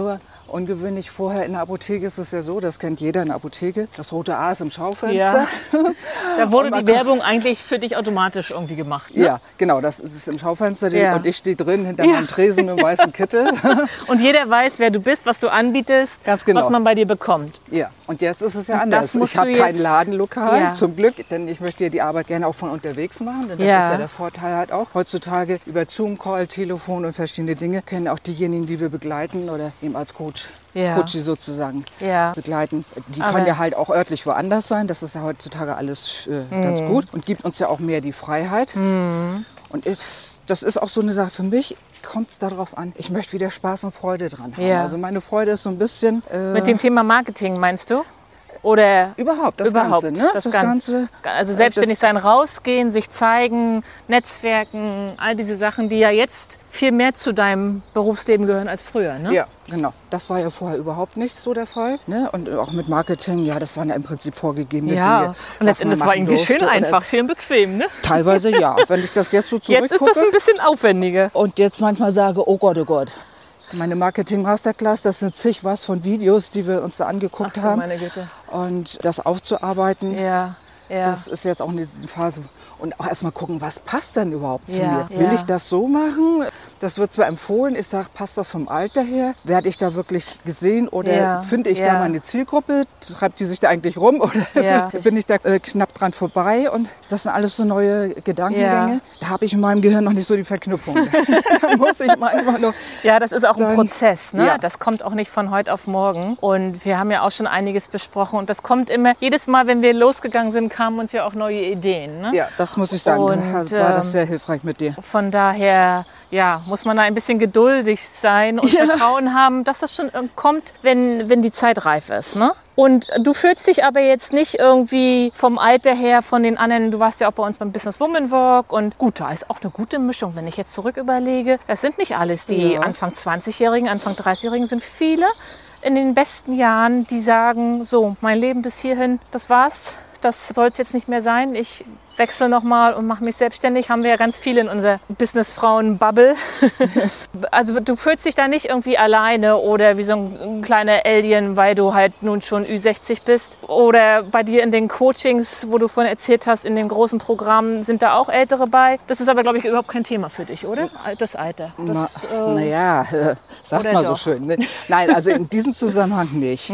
ungewöhnlich. Vorher in der Apotheke ist es ja so, das kennt jeder in der Apotheke, das rote A ist im Schaufenster. Ja. Da wurde die Werbung eigentlich für dich automatisch irgendwie gemacht. Ne? Ja, genau, das ist es im Schaufenster Ja. und ich stehe drin hinter Ja. meinem Tresen mit dem weißen Kittel. Und jeder weiß, wer du bist, was du anbietest, Ganz genau. was man bei dir bekommt. Ja, und jetzt ist es ja Und anders. das musst Ich habe du kein jetzt- Ladenlokal, Ja. zum Glück, denn ich möchte ja die Arbeit gerne auch von unterwegs machen. Denn das Ja. ist ja der Vorteil halt auch. Heutzutage über Zoom-Call, Telefon und verschiedene Dinge können auch diejenigen, die wir begleiten oder eben als Coach, Ja. Coachie sozusagen Ja. begleiten. Die Aber- können ja halt auch örtlich woanders sein. Das ist ja heutzutage alles äh, ganz Mhm. gut und gibt uns ja auch mehr die Freiheit. Und ich, das ist auch so eine Sache für mich. Kommt es darauf an, ich möchte wieder Spaß und Freude dran haben. Ja. Also meine Freude ist so ein bisschen... Äh, Mit dem Thema Marketing meinst du? Oder Überhaupt, das überhaupt Ganze. Ne? das, Ganze. Also selbstständig sein, rausgehen, sich zeigen, Netzwerken, all diese Sachen, die ja jetzt viel mehr zu deinem Berufsleben gehören als früher. Ne? Ja, genau. Das war ja vorher überhaupt nicht so der Fall. Ne? Und auch mit Marketing, ja, das waren ja im Prinzip vorgegebene Ja, Dinge. und was man letztendlich war machen irgendwie schön durfte. Oder einfach, es- schön bequem. Ne? Teilweise ja. Wenn ich das jetzt so zurückgucke Jetzt ist das ein bisschen aufwendiger. und jetzt manchmal sage, oh Gott, oh Gott. Meine Marketing-Masterclass, das sind zig was von Videos, die wir uns da angeguckt Ach du haben. meine Güte. Und das aufzuarbeiten, Ja, ja. das ist jetzt auch eine Phase. Und auch erstmal gucken, was passt denn überhaupt zu Ja, mir? Will ja. ich das so machen? Das wird zwar empfohlen, ich sage, passt das vom Alter her? Werde ich da wirklich gesehen oder Ja, finde ich ja. da meine Zielgruppe? Treibt die sich da eigentlich rum oder Ja. bin ich da äh, knapp dran vorbei? Und das sind alles so neue Gedankengänge. Ja. Da habe ich in meinem Gehirn noch nicht so die Verknüpfung. Da muss ich manchmal noch... Ja, das ist auch ein Dann- Prozess. Ne? Ja. Das kommt auch nicht von heute auf morgen. Und wir haben ja auch schon einiges besprochen. Und das kommt immer, jedes Mal, wenn wir losgegangen sind, kamen uns ja auch neue Ideen. Ne? Ja, das muss ich sagen. Und, da war das ähm, sehr hilfreich mit dir. Von daher ja, muss man da ein bisschen geduldig sein und Ja. Vertrauen haben, dass das schon äh, kommt, wenn, wenn die Zeit reif ist. Ne? Und du fühlst dich aber jetzt nicht irgendwie vom Alter her von den anderen, du warst ja auch bei uns beim Business Woman Walk und gut, da ist auch eine gute Mischung, wenn ich jetzt zurück überlege. Das sind nicht alles die Ja. Anfang zwanzigjährigen, Anfang dreißigjährigen, sind viele in den besten Jahren, die sagen, so, mein Leben bis hierhin, das war's. Das soll es jetzt nicht mehr sein. Ich wechsle nochmal und mache mich selbstständig. Haben wir ja ganz viele in unserer Businessfrauen-Bubble. Also du fühlst dich da nicht irgendwie alleine oder wie so ein kleiner Alien, weil du halt nun schon Ü sechzig bist. Oder bei dir in den Coachings, wo du vorhin erzählt hast, in den großen Programmen, sind da auch Ältere bei. Das ist aber, glaube ich, überhaupt kein Thema für dich, oder? Das Alter. Das, Na, naja, äh, sagt oder man so doch? schön. Ne? Nein, also in diesem Zusammenhang nicht.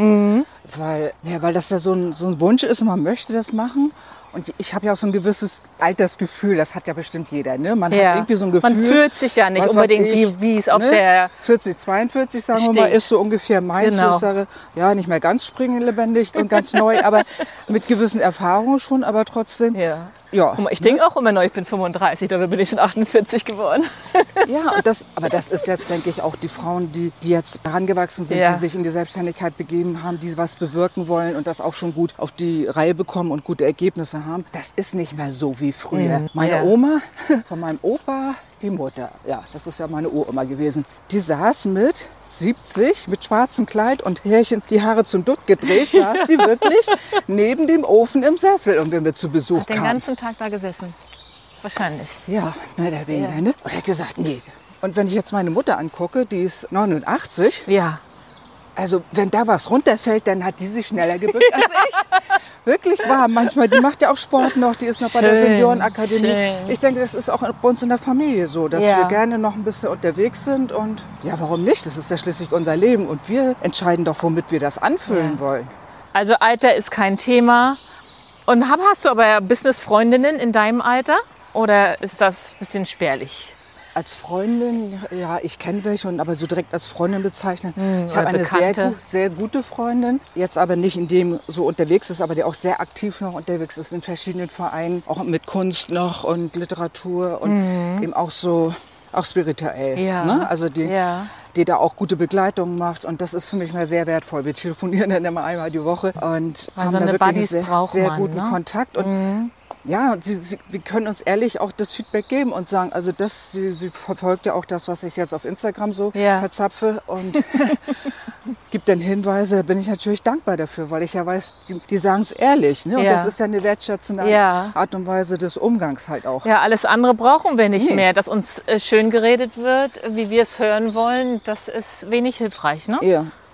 Weil, ja, weil das ja so ein, so ein Wunsch ist und man möchte das machen. Und ich habe ja auch so ein gewisses Altersgefühl, das hat ja bestimmt jeder. Ne? Man Ja. hat irgendwie so ein Gefühl. Man fühlt sich ja nicht was weiß unbedingt, ich, wie, wie es auf ne? der... vierzig, zweiundvierzig, sagen wir mal, steht. ist so ungefähr meins, Genau. wo ich sage, ja, nicht mehr ganz springen lebendig und ganz neu, aber mit gewissen Erfahrungen schon, aber trotzdem, Ja. ja. Guck mal, ich denke auch immer noch, ich bin fünfunddreißig, dabei bin ich schon achtundvierzig geworden. Ja, und das, aber das ist jetzt, denke ich, auch die Frauen, die, die jetzt herangewachsen sind, Ja. die sich in die Selbstständigkeit begeben haben, die was bewirken wollen und das auch schon gut auf die Reihe bekommen und gute Ergebnisse haben. Das ist nicht mehr so wie früher. Mhm, Meine ja. Oma, von meinem Opa, die Mutter, ja, das ist ja meine Uroma gewesen, die saß mit siebzig, mit schwarzem Kleid und Härchen, die Haare zum Dutt gedreht, saß die wirklich neben dem Ofen im Sessel. Und wenn wir zu Besuch Den kamen, ganzen Tag da gesessen. Wahrscheinlich. ja, mehr oder weniger, Ja. ne? Und er hat gesagt, nee. Und wenn ich jetzt meine Mutter angucke, die ist neunundachtzig, Ja. also wenn da was runterfällt, dann hat die sich schneller gebückt als ich. Wirklich wahr. Manchmal, die macht ja auch Sport noch, die ist noch bei der Schön, Seniorenakademie. schön. Ich denke, das ist auch bei uns in der Familie so, dass Ja. wir gerne noch ein bisschen unterwegs sind. Und ja, warum nicht? Das ist ja schließlich unser Leben. Und wir entscheiden doch, womit wir das anfüllen Ja. wollen. Also Alter ist kein Thema. Und hab- hast du aber Business-Freundinnen in deinem Alter? Oder ist das ein bisschen spärlich? Als Freundin, ja, ich kenne welche, und aber so direkt als Freundin bezeichnen. ich oder habe eine sehr, Bekannte. gu sehr gute Freundin, jetzt aber nicht in dem so unterwegs ist, aber die auch sehr aktiv noch unterwegs ist in verschiedenen Vereinen, auch mit Kunst noch und Literatur und eben auch so, auch spirituell. Ja. Ne? Also die, Ja. die da auch gute Begleitung macht und das ist für mich mal sehr wertvoll. Wir telefonieren dann immer einmal die Woche und Weil haben so da eine wirklich einen Buddies sehr, braucht sehr man, guten ne? Kontakt und ja, sie, sie, wir können uns ehrlich auch das Feedback geben und sagen, also das, sie, sie verfolgt ja auch das, was ich jetzt auf Instagram so Ja. verzapfe und gibt dann Hinweise, da bin ich natürlich dankbar dafür, weil ich ja weiß, die, die sagen es ehrlich. Ne? Und Ja. das ist ja eine wertschätzende Ja. Art und Weise des Umgangs halt auch. Ja, alles andere brauchen wir nicht Nee. mehr. Dass uns äh, schön geredet wird, wie wir es hören wollen, das ist wenig hilfreich. Ne? Ja.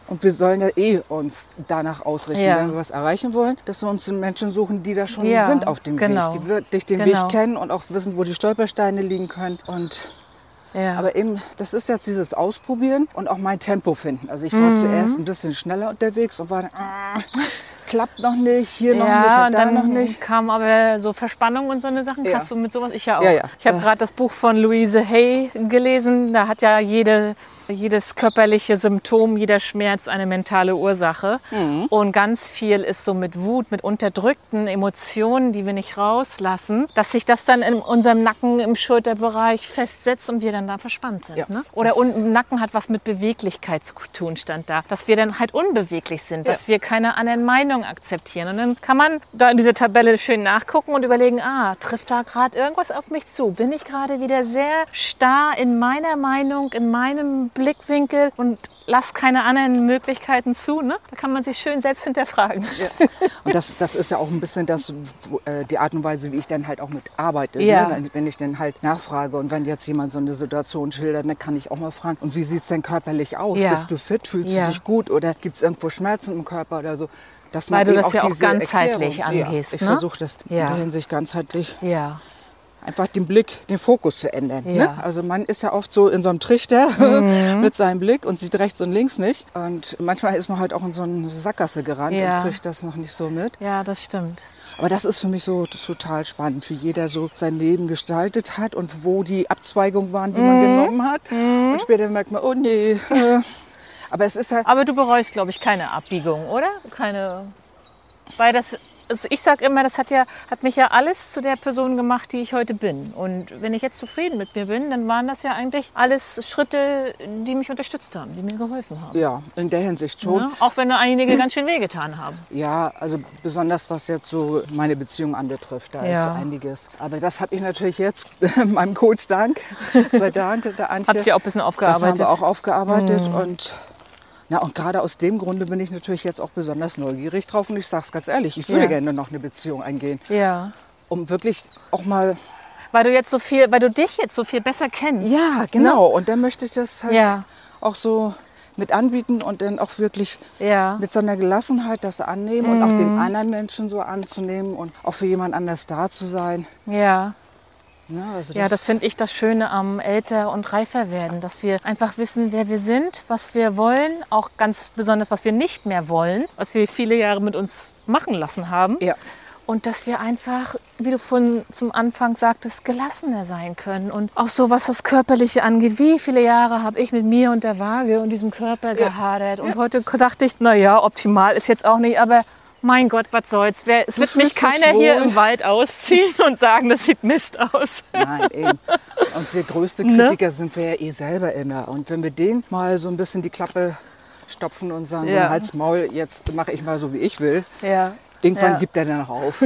Und wir sollen ja eh uns danach ausrichten, Ja. wenn wir was erreichen wollen, dass wir uns Menschen suchen, die da schon Ja, sind auf dem genau. Weg, die wirklich den Genau. Weg kennen und auch wissen, wo die Stolpersteine liegen können. Und Ja. aber eben, das ist jetzt dieses Ausprobieren und auch mein Tempo finden. Also ich war Mhm. zuerst ein bisschen schneller unterwegs und war dann, ah, klappt noch nicht, hier noch ja, nicht und und da dann noch nicht. kam aber so Verspannung und so eine Sachen. Ja. Hast du mit sowas? Ich ja auch. Ja, ja. Ich habe Äh. gerade das Buch von Louise Hay gelesen. Da hat ja jede, jedes körperliche Symptom, jeder Schmerz eine mentale Ursache. Mhm. Und ganz viel ist so mit Wut, mit unterdrückten Emotionen, die wir nicht rauslassen, dass sich das dann in unserem Nacken, im Schulterbereich festsetzt und wir dann da verspannt sind. Ja, Ne? Oder das- unten Nacken hat was mit Beweglichkeit zu tun, stand da. Dass wir dann halt unbeweglich sind, Ja. dass wir keine anderen Meinungen akzeptieren. Und dann kann man da in dieser Tabelle schön nachgucken und überlegen, ah, trifft da gerade irgendwas auf mich zu? Bin ich gerade wieder sehr starr in meiner Meinung, in meinem Blickwinkel und lass keine anderen Möglichkeiten zu? Ne? Da kann man sich schön selbst hinterfragen. Ja. Und das, das ist ja auch ein bisschen das, wo, äh, die Art und Weise, wie ich dann halt auch mit arbeite. Ja. Ne? Wenn, wenn ich dann halt nachfrage und wenn jetzt jemand so eine Situation schildert, dann kann ich auch mal fragen, und wie sieht es denn körperlich aus? Ja. Bist du fit? Fühlst Ja. du dich gut? Oder gibt es irgendwo Schmerzen im Körper oder so? Dass Weil man du eben das ja auch diese ganzheitlich Erklärung- angehst, Ja, ich ne? versuche das Ja. in der Hinsicht ganzheitlich Ja. einfach den Blick, den Fokus zu ändern. Ja. Ne? Also man ist ja oft so in so einem Trichter Mhm. mit seinem Blick und sieht rechts und links nicht. Und manchmal ist man halt auch in so eine Sackgasse gerannt Ja. und kriegt das noch nicht so mit. Ja, das stimmt. Aber das ist für mich so total spannend, wie jeder so sein Leben gestaltet hat und wo die Abzweigungen waren, die Mhm. man genommen hat. Und später merkt man, oh nee. äh. Aber es ist halt, Aber du bereust, glaube ich, keine Abbiegung, oder? Keine. Weil das, also ich sage immer, das hat, ja, hat mich ja alles zu der Person gemacht, die ich heute bin. Und wenn ich jetzt zufrieden mit mir bin, dann waren das ja eigentlich alles Schritte, die mich unterstützt haben, die mir geholfen haben. ja, in der Hinsicht schon. Ne? Auch wenn da einige ganz schön wehgetan haben. Ja, also besonders was jetzt so meine Beziehung anbetrifft, da ist Ja. einiges. Aber das habe ich natürlich jetzt meinem Coach Dank, sei Dank, der Antje. Habt ihr auch ein bisschen Das aufgearbeitet? haben wir auch aufgearbeitet und na, und gerade aus dem Grunde bin ich natürlich jetzt auch besonders neugierig drauf und ich sage es ganz ehrlich, ich würde Ja. gerne noch eine Beziehung eingehen, Ja. um wirklich auch mal, Weil du jetzt so viel, weil du dich jetzt so viel besser kennst. ja genau, und dann möchte ich das halt Ja. auch so mit anbieten und dann auch wirklich Ja. mit so einer Gelassenheit das annehmen und auch den anderen Menschen so anzunehmen und auch für jemand anders da zu sein. Ja. Ne, also Ja, das finde ich das Schöne am älter und reifer werden, dass wir einfach wissen, wer wir sind, was wir wollen, auch ganz besonders, was wir nicht mehr wollen, was wir viele Jahre mit uns machen lassen haben. Ja. Und dass wir einfach, wie du vorhin zum Anfang sagtest, gelassener sein können. Und auch so, was das Körperliche angeht. Wie viele Jahre habe ich mit mir und der Waage und diesem Körper gehadert. Und heute dachte ich, naja, optimal ist jetzt auch nicht, aber mein Gott, was soll's. Wer, es Du wird mich fühlst dich keiner hier wohl. im Wald ausziehen und sagen, das sieht Mist aus. Nein, eben. Und der größte Ne? Kritiker sind wir ja eh selber immer. Und wenn wir den mal so ein bisschen die Klappe stopfen und sagen, Ja. so Hals, Maul, jetzt mache ich mal so, wie ich will, Ja. irgendwann Ja. gibt er dann auch auf.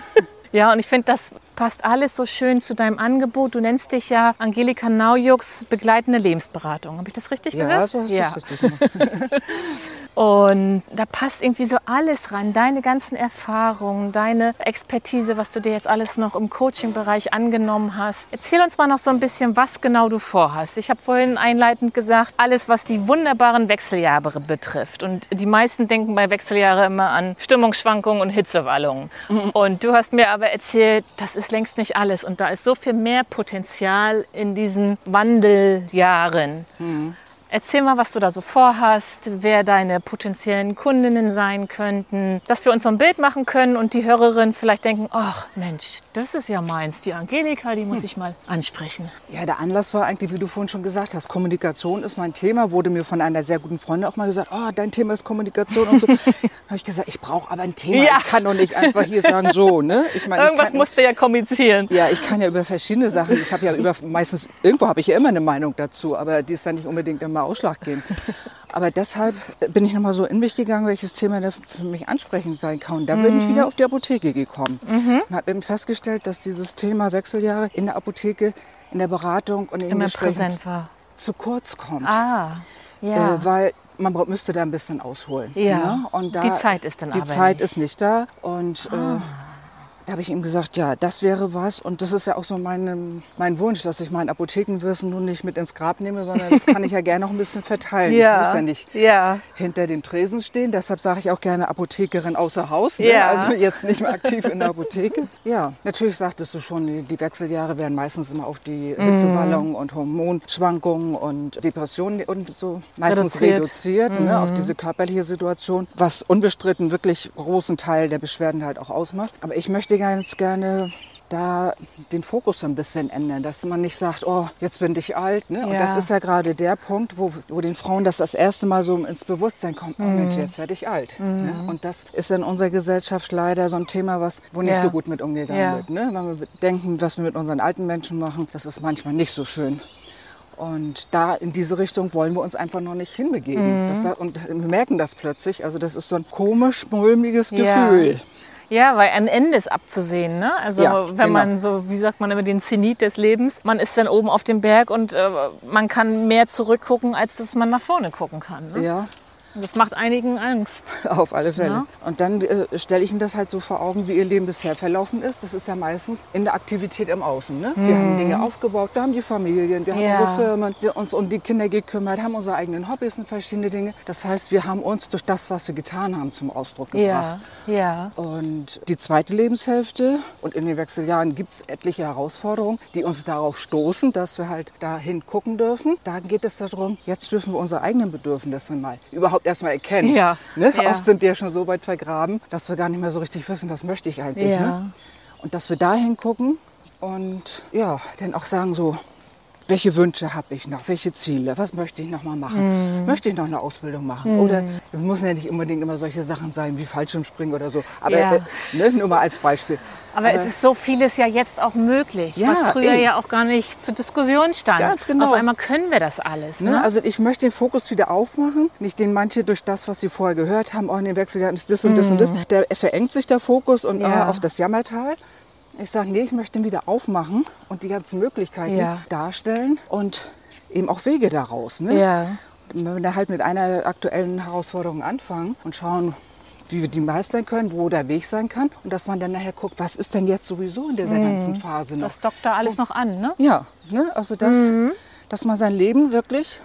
Ja, und ich finde, das passt alles so schön zu deinem Angebot. Du nennst dich ja Angelika Naujuks begleitende Lebensberatung. Habe ich das richtig Ja, gesagt? so hast du es richtig gemacht. Und da passt irgendwie so alles rein. Deine ganzen Erfahrungen, deine Expertise, was du dir jetzt alles noch im Coaching-Bereich angenommen hast. Erzähl uns mal noch so ein bisschen, was genau du vorhast. Ich habe vorhin einleitend gesagt, alles, was die wunderbaren Wechseljahre betrifft. Und die meisten denken bei Wechseljahre immer an Stimmungsschwankungen und Hitzewallungen. Und du hast mir aber erzählt, das ist längst nicht alles. Und da ist so viel mehr Potenzial in diesen Wandeljahren. Erzähl mal, was du da so vorhast, wer deine potenziellen Kundinnen sein könnten, dass wir uns so ein Bild machen können und die Hörerinnen vielleicht denken, ach Mensch, das ist ja meins, die Angelika, die muss ich mal ansprechen. Ja, der Anlass war eigentlich, wie du vorhin schon gesagt hast, Kommunikation ist mein Thema. Wurde mir von einer sehr guten Freundin auch mal gesagt, oh, dein Thema ist Kommunikation und so. Da habe ich gesagt, ich brauche aber ein Thema. Ja. Ich kann doch nicht einfach hier sagen, so. Ne? Ich meine, Irgendwas ich kann, musst du ja kommunizieren. Ja, ich kann ja über verschiedene Sachen, ich habe ja über, meistens, irgendwo habe ich ja immer eine Meinung dazu, aber die ist dann nicht unbedingt immer ausschlaggebend. Aber deshalb bin ich nochmal so in mich gegangen, welches Thema da für mich ansprechend sein kann. Und dann bin ich wieder auf die Apotheke gekommen und habe eben festgestellt, dass dieses Thema Wechseljahre in der Apotheke, in der Beratung und in den Immer Gesprächen präsent war. zu kurz kommt. Ah, ja. Äh, weil man bra- müsste da ein bisschen ausholen. Ja. Ne? Und da, Die Zeit ist dann Die aber Zeit nicht. ist nicht da. Und äh, Da habe ich ihm gesagt, ja, das wäre was. Und das ist ja auch so mein, mein Wunsch, dass ich mein Apothekenwissen nun nicht mit ins Grab nehme, sondern das kann ich ja gerne noch ein bisschen verteilen. Ja. Ich muss ja nicht ja. hinter dem Tresen stehen. Deshalb sage ich auch gerne Apothekerin außer Haus. Ne? Ja. Also jetzt nicht mehr aktiv in der Apotheke. Ja, natürlich sagtest du schon, die, die Wechseljahre werden meistens immer auf die Hitzewallungen mm. und Hormonschwankungen und Depressionen und so meistens reduziert, reduziert mm. ne, auf diese körperliche Situation, was unbestritten wirklich großen Teil der Beschwerden halt auch ausmacht. Aber ich möchte ganz gerne da den Fokus so ein bisschen ändern, dass man nicht sagt, oh, jetzt bin ich alt. Ne? Ja. Und das ist ja gerade der Punkt, wo, wo den Frauen das das erste Mal so ins Bewusstsein kommt, oh Mensch, jetzt werde ich alt. Mhm. Ne? Und das ist in unserer Gesellschaft leider so ein Thema, was, wo nicht ja. so gut mit umgegangen ja. wird. Ne? Wenn wir denken, was wir mit unseren alten Menschen machen, das ist manchmal nicht so schön. Und da in diese Richtung wollen wir uns einfach noch nicht hinbegeben. Mhm. Das, und wir merken das plötzlich. Also das ist so ein komisch, mulmiges ja. Gefühl. Ja, weil ein Ende ist abzusehen. Ne? Also ja, wenn genau. man so, wie sagt man immer, den Zenit des Lebens, man ist dann oben auf dem Berg und äh, man kann mehr zurückgucken, als dass man nach vorne gucken kann. Ne? Ja. Und das macht einigen Angst. Auf alle Fälle. Ja. Und dann äh, stelle ich Ihnen das halt so vor Augen, wie Ihr Leben bisher verlaufen ist. Das ist ja meistens in der Aktivität im Außen. Ne? Wir haben Dinge aufgebaut, wir haben die Familien, wir haben Ja. unsere Firmen, wir uns um die Kinder gekümmert, haben unsere eigenen Hobbys und verschiedene Dinge. Das heißt, wir haben uns durch das, was wir getan haben, zum Ausdruck gebracht. Ja, ja. Und die zweite Lebenshälfte, und in den Wechseljahren gibt es etliche Herausforderungen, die uns darauf stoßen, dass wir halt dahin gucken dürfen. Da geht es darum, jetzt dürfen wir unsere eigenen Bedürfnisse mal überhaupt erstmal erkennen. Ja. Ne? Ja. Oft sind die ja schon so weit vergraben, dass wir gar nicht mehr so richtig wissen, was möchte ich eigentlich. Ja. Ne? Und dass wir da hingucken und ja, dann auch sagen so, welche Wünsche habe ich noch, welche Ziele, was möchte ich noch mal machen? Mm. Möchte ich noch eine Ausbildung machen? Mm. Oder es müssen ja nicht unbedingt immer solche Sachen sein wie Fallschirmspringen oder so, aber Ja. äh, ne, nur mal als Beispiel. Aber, Aber es ist so vieles ja jetzt auch möglich, Ja, was früher eben. ja auch gar nicht zur Diskussion stand. Ganz genau. Auf einmal können wir das alles. Ne? Ne? Also ich möchte den Fokus wieder aufmachen, nicht den manche durch das, was sie vorher gehört haben, auch in den Wechseljahren ist das und das mm. und das. Der verengt sich der Fokus und Ja. äh, auf das Jammertal. Ich sage, nee, ich möchte ihn wieder aufmachen und die ganzen Möglichkeiten Ja. darstellen und eben auch Wege daraus. Ne? Ja. Wenn wir halt mit einer aktuellen Herausforderung anfangen und schauen, wie wir die meistern können, wo der Weg sein kann und dass man dann nachher guckt, was ist denn jetzt sowieso in dieser ganzen Phase noch. Das dockt da alles noch an, ne? Ja, ne? Also das, Mhm. dass man sein Leben wirklich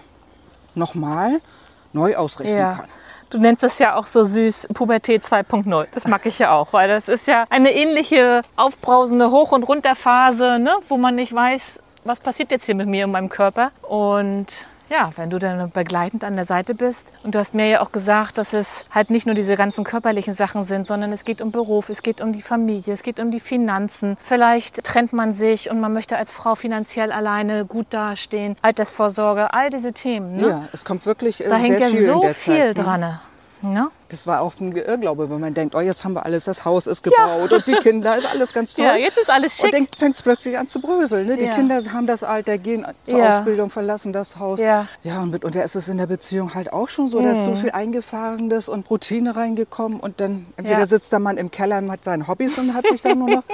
nochmal neu ausrichten Ja. kann. Du nennst das ja auch so süß Pubertät zwei Punkt null. Das mag ich ja auch, weil das ist ja eine ähnliche aufbrausende Hoch- und Runterphase, ne? Wo man nicht weiß, was passiert jetzt hier mit mir und meinem Körper. Und ja, wenn du dann begleitend an der Seite bist und du hast mir ja auch gesagt, dass es halt nicht nur diese ganzen körperlichen Sachen sind, sondern es geht um Beruf, es geht um die Familie, es geht um die Finanzen. Vielleicht trennt man sich und man möchte als Frau finanziell alleine gut dastehen, Altersvorsorge, all diese Themen. Ne? Ja, es kommt wirklich äh, Da hängt sehr ja viel so in der viel Zeit, ne? dran. Ne? Das war auch ein Irrglaube, wenn man denkt, oh, jetzt haben wir alles, das Haus ist gebaut und die Kinder, ist alles ganz toll. Ja, jetzt ist alles schick. Und dann fängt es plötzlich an zu bröseln. Ne? Die Ja. Kinder haben das Alter, gehen zur Ja. Ausbildung, verlassen das Haus. Ja. Ja, und mitunter ist es in der Beziehung halt auch schon so, da ist so viel Eingefahrenes und Routine reingekommen und dann entweder Ja. sitzt der Mann im Keller und hat seine Hobbys und hat sich dann nur noch...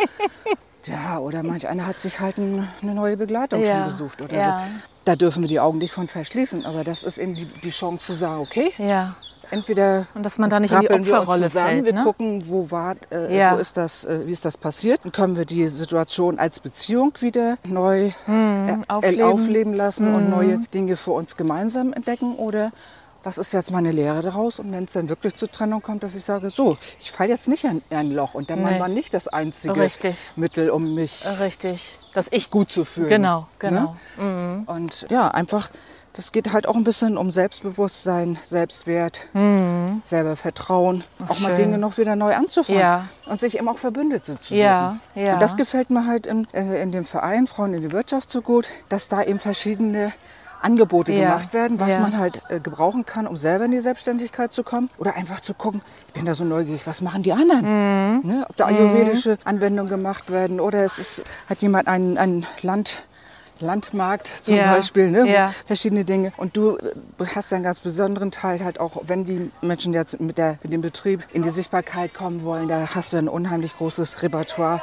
Ja, oder manch einer hat sich halt ein, eine neue Begleitung Ja. schon gesucht oder Ja. so. Da dürfen wir die Augen nicht von verschließen, aber das ist eben die, die Chance zu sagen, okay, Ja. entweder Und dass man da nicht in die rappeln wir uns Opferrolle zusammen, fällt. wir Ne? gucken, wo war, äh, Ja. wo ist das, äh, wie ist das passiert, dann können wir die Situation als Beziehung wieder neu äh, aufleben. aufleben lassen und neue Dinge für uns gemeinsam entdecken oder was ist jetzt meine Lehre daraus? Und wenn es dann wirklich zur Trennung kommt, dass ich sage, so, ich falle jetzt nicht in ein Loch und der Mann Nee. war nicht das einzige Richtig. Mittel, um mich Richtig. Dass ich gut zu fühlen. Genau, genau. Ne? Und ja, einfach, das geht halt auch ein bisschen um Selbstbewusstsein, Selbstwert, selber Vertrauen, auch mal schön. Dinge noch wieder neu anzufangen Ja. und sich eben auch Verbündete zu suchen. Ja, ja. Und das gefällt mir halt in, in, in dem Verein Frauen in die Wirtschaft so gut, dass da eben verschiedene Angebote Ja, gemacht werden, was ja. man halt äh, gebrauchen kann, um selber in die Selbstständigkeit zu kommen. Oder einfach zu gucken, ich bin da so neugierig, was machen die anderen? Mhm. Ne? Ob da ayurvedische Anwendungen gemacht werden oder es ist, hat jemand ein, ein Land, Landmarkt zum Ja, Beispiel, ne? ja. Verschiedene Dinge. Und du äh, hast ja einen ganz besonderen Teil, halt auch wenn die Menschen jetzt mit, der, mit dem Betrieb in die Sichtbarkeit kommen wollen, da hast du ein unheimlich großes Repertoire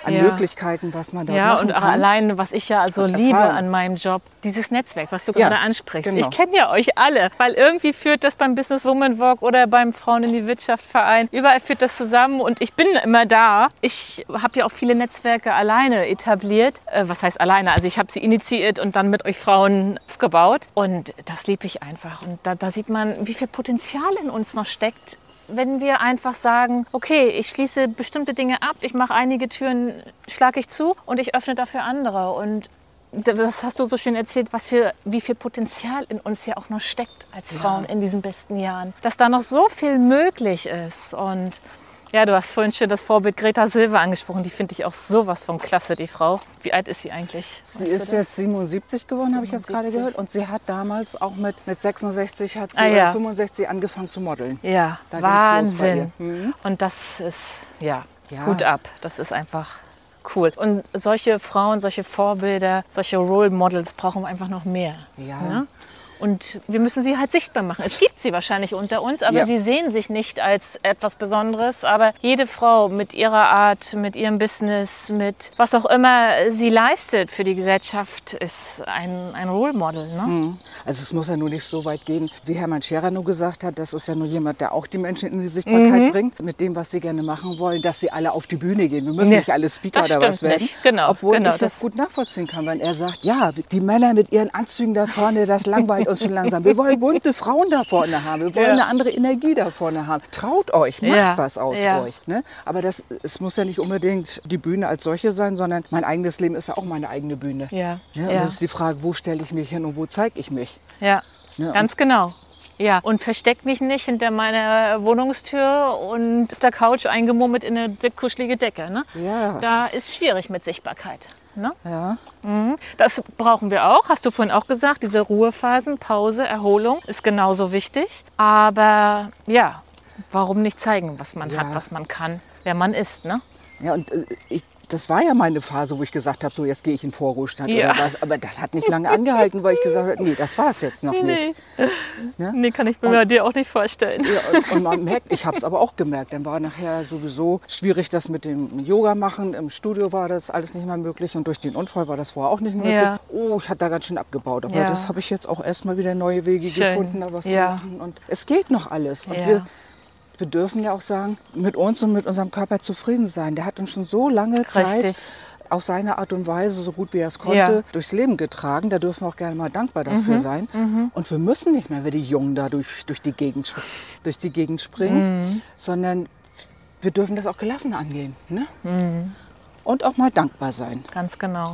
an ja. Möglichkeiten, was man da ja, machen und auch kann. allein, was ich ja so liebe Erfahrung. an meinem Job, dieses Netzwerk, was du Ja, gerade ansprichst. genau. Ich kenne ja euch alle, weil irgendwie führt das beim Business Woman Walk oder beim Frauen in die Wirtschaft Verein, überall führt das zusammen und ich bin immer da. Ich habe ja auch viele Netzwerke alleine etabliert. Äh, was heißt alleine? Also ich habe sie initiiert und dann mit euch Frauen aufgebaut und das liebe ich einfach. Und da, da sieht man, wie viel Potenzial in uns noch steckt, wenn wir einfach sagen, okay, ich schließe bestimmte Dinge ab, ich mache einige Türen, schlage ich zu und ich öffne dafür andere. Und das hast du so schön erzählt, was für, wie viel Potenzial in uns ja auch noch steckt als Frauen ja. in diesen besten Jahren. Dass da noch so viel möglich ist. Und ja, du hast vorhin schon das Vorbild Greta Silva angesprochen. Die finde ich auch sowas von klasse, die Frau. Wie alt ist sie eigentlich? Sie ist jetzt siebenundsiebzig geworden, habe ich jetzt gerade gehört. Und sie hat damals auch mit, mit sechsundsechzig, hat sie ah, ja. fünfundsechzig angefangen zu modeln. Ja, da Wahnsinn. Mhm. Und das ist, ja, ja, Hut ab. Das ist einfach cool. Und solche Frauen, solche Vorbilder, solche Role Models brauchen wir einfach noch mehr. Ja. Ne? Und wir müssen sie halt sichtbar machen. Es gibt sie wahrscheinlich unter uns, aber ja. sie sehen sich nicht als etwas Besonderes. Aber jede Frau mit ihrer Art, mit ihrem Business, mit was auch immer sie leistet für die Gesellschaft, ist ein, ein Role Model. Ne? Mhm. Also es muss ja nur nicht so weit gehen, wie Hermann Scherer nur gesagt hat. Das ist ja nur jemand, der auch die Menschen in die Sichtbarkeit mhm. bringt, mit dem, was sie gerne machen wollen, dass sie alle auf die Bühne gehen. Wir müssen nee, nicht alle Speaker oder was werden. Nicht. Genau, Obwohl genau, ich das, das gut nachvollziehen kann, wenn er sagt, ja, die Männer mit ihren Anzügen da vorne, das langweilt uns schon langsam. Wir wollen bunte Frauen da vorne haben. Wir wollen ja. eine andere Energie da vorne haben. Traut euch, macht ja. was aus ja. euch. Ne? Aber das, es muss ja nicht unbedingt die Bühne als solche sein, sondern mein eigenes Leben ist ja auch meine eigene Bühne. Ja. Ne? Und ja. das ist die Frage, wo stelle ich mich hin und wo zeige ich mich? Ja, ne? ganz genau. Ja, und versteck mich nicht hinter meiner Wohnungstür und auf der Couch eingemummelt in eine dick kuschelige Decke. Ne? Ja, da ist schwierig mit Sichtbarkeit. Ne? Ja. Mhm. Das brauchen wir auch, hast du vorhin auch gesagt. Diese Ruhephasen, Pause, Erholung ist genauso wichtig. Aber ja, warum nicht zeigen, was man ja. hat, was man kann, wer man ist, ne? Ja, und äh, ich, das war ja meine Phase, wo ich gesagt habe, so jetzt gehe ich in Vorruhestand ja. oder was. Aber das hat nicht lange angehalten, weil ich gesagt habe, nee, das war es jetzt noch nee. nicht. Ne? Nee, kann ich mir und, dir auch nicht vorstellen. Ja, und, und man merkt, ich habe es aber auch gemerkt, dann war nachher sowieso schwierig, das mit dem Yoga machen. Im Studio war das alles nicht mehr möglich und durch den Unfall war das vorher auch nicht möglich. Ja. Oh, ich hatte da ganz schön abgebaut. Aber ja. das habe ich jetzt auch erstmal wieder neue Wege Schön. gefunden, da was ja. zu machen. Und es geht noch alles. Und ja. wir, wir dürfen ja auch sagen, mit uns und mit unserem Körper zufrieden sein. Der hat uns schon so lange Zeit Richtig. auf seine Art und Weise, so gut wie er es konnte, Ja. durchs Leben getragen. Da dürfen wir auch gerne mal dankbar dafür Mhm. sein. Mhm. Und wir müssen nicht mehr wie die Jungen da durch, durch, die, Gegend, sp- durch die Gegend springen, Mhm. sondern wir dürfen das auch gelassen angehen. Ne? Mhm. Und auch mal dankbar sein. Ganz genau.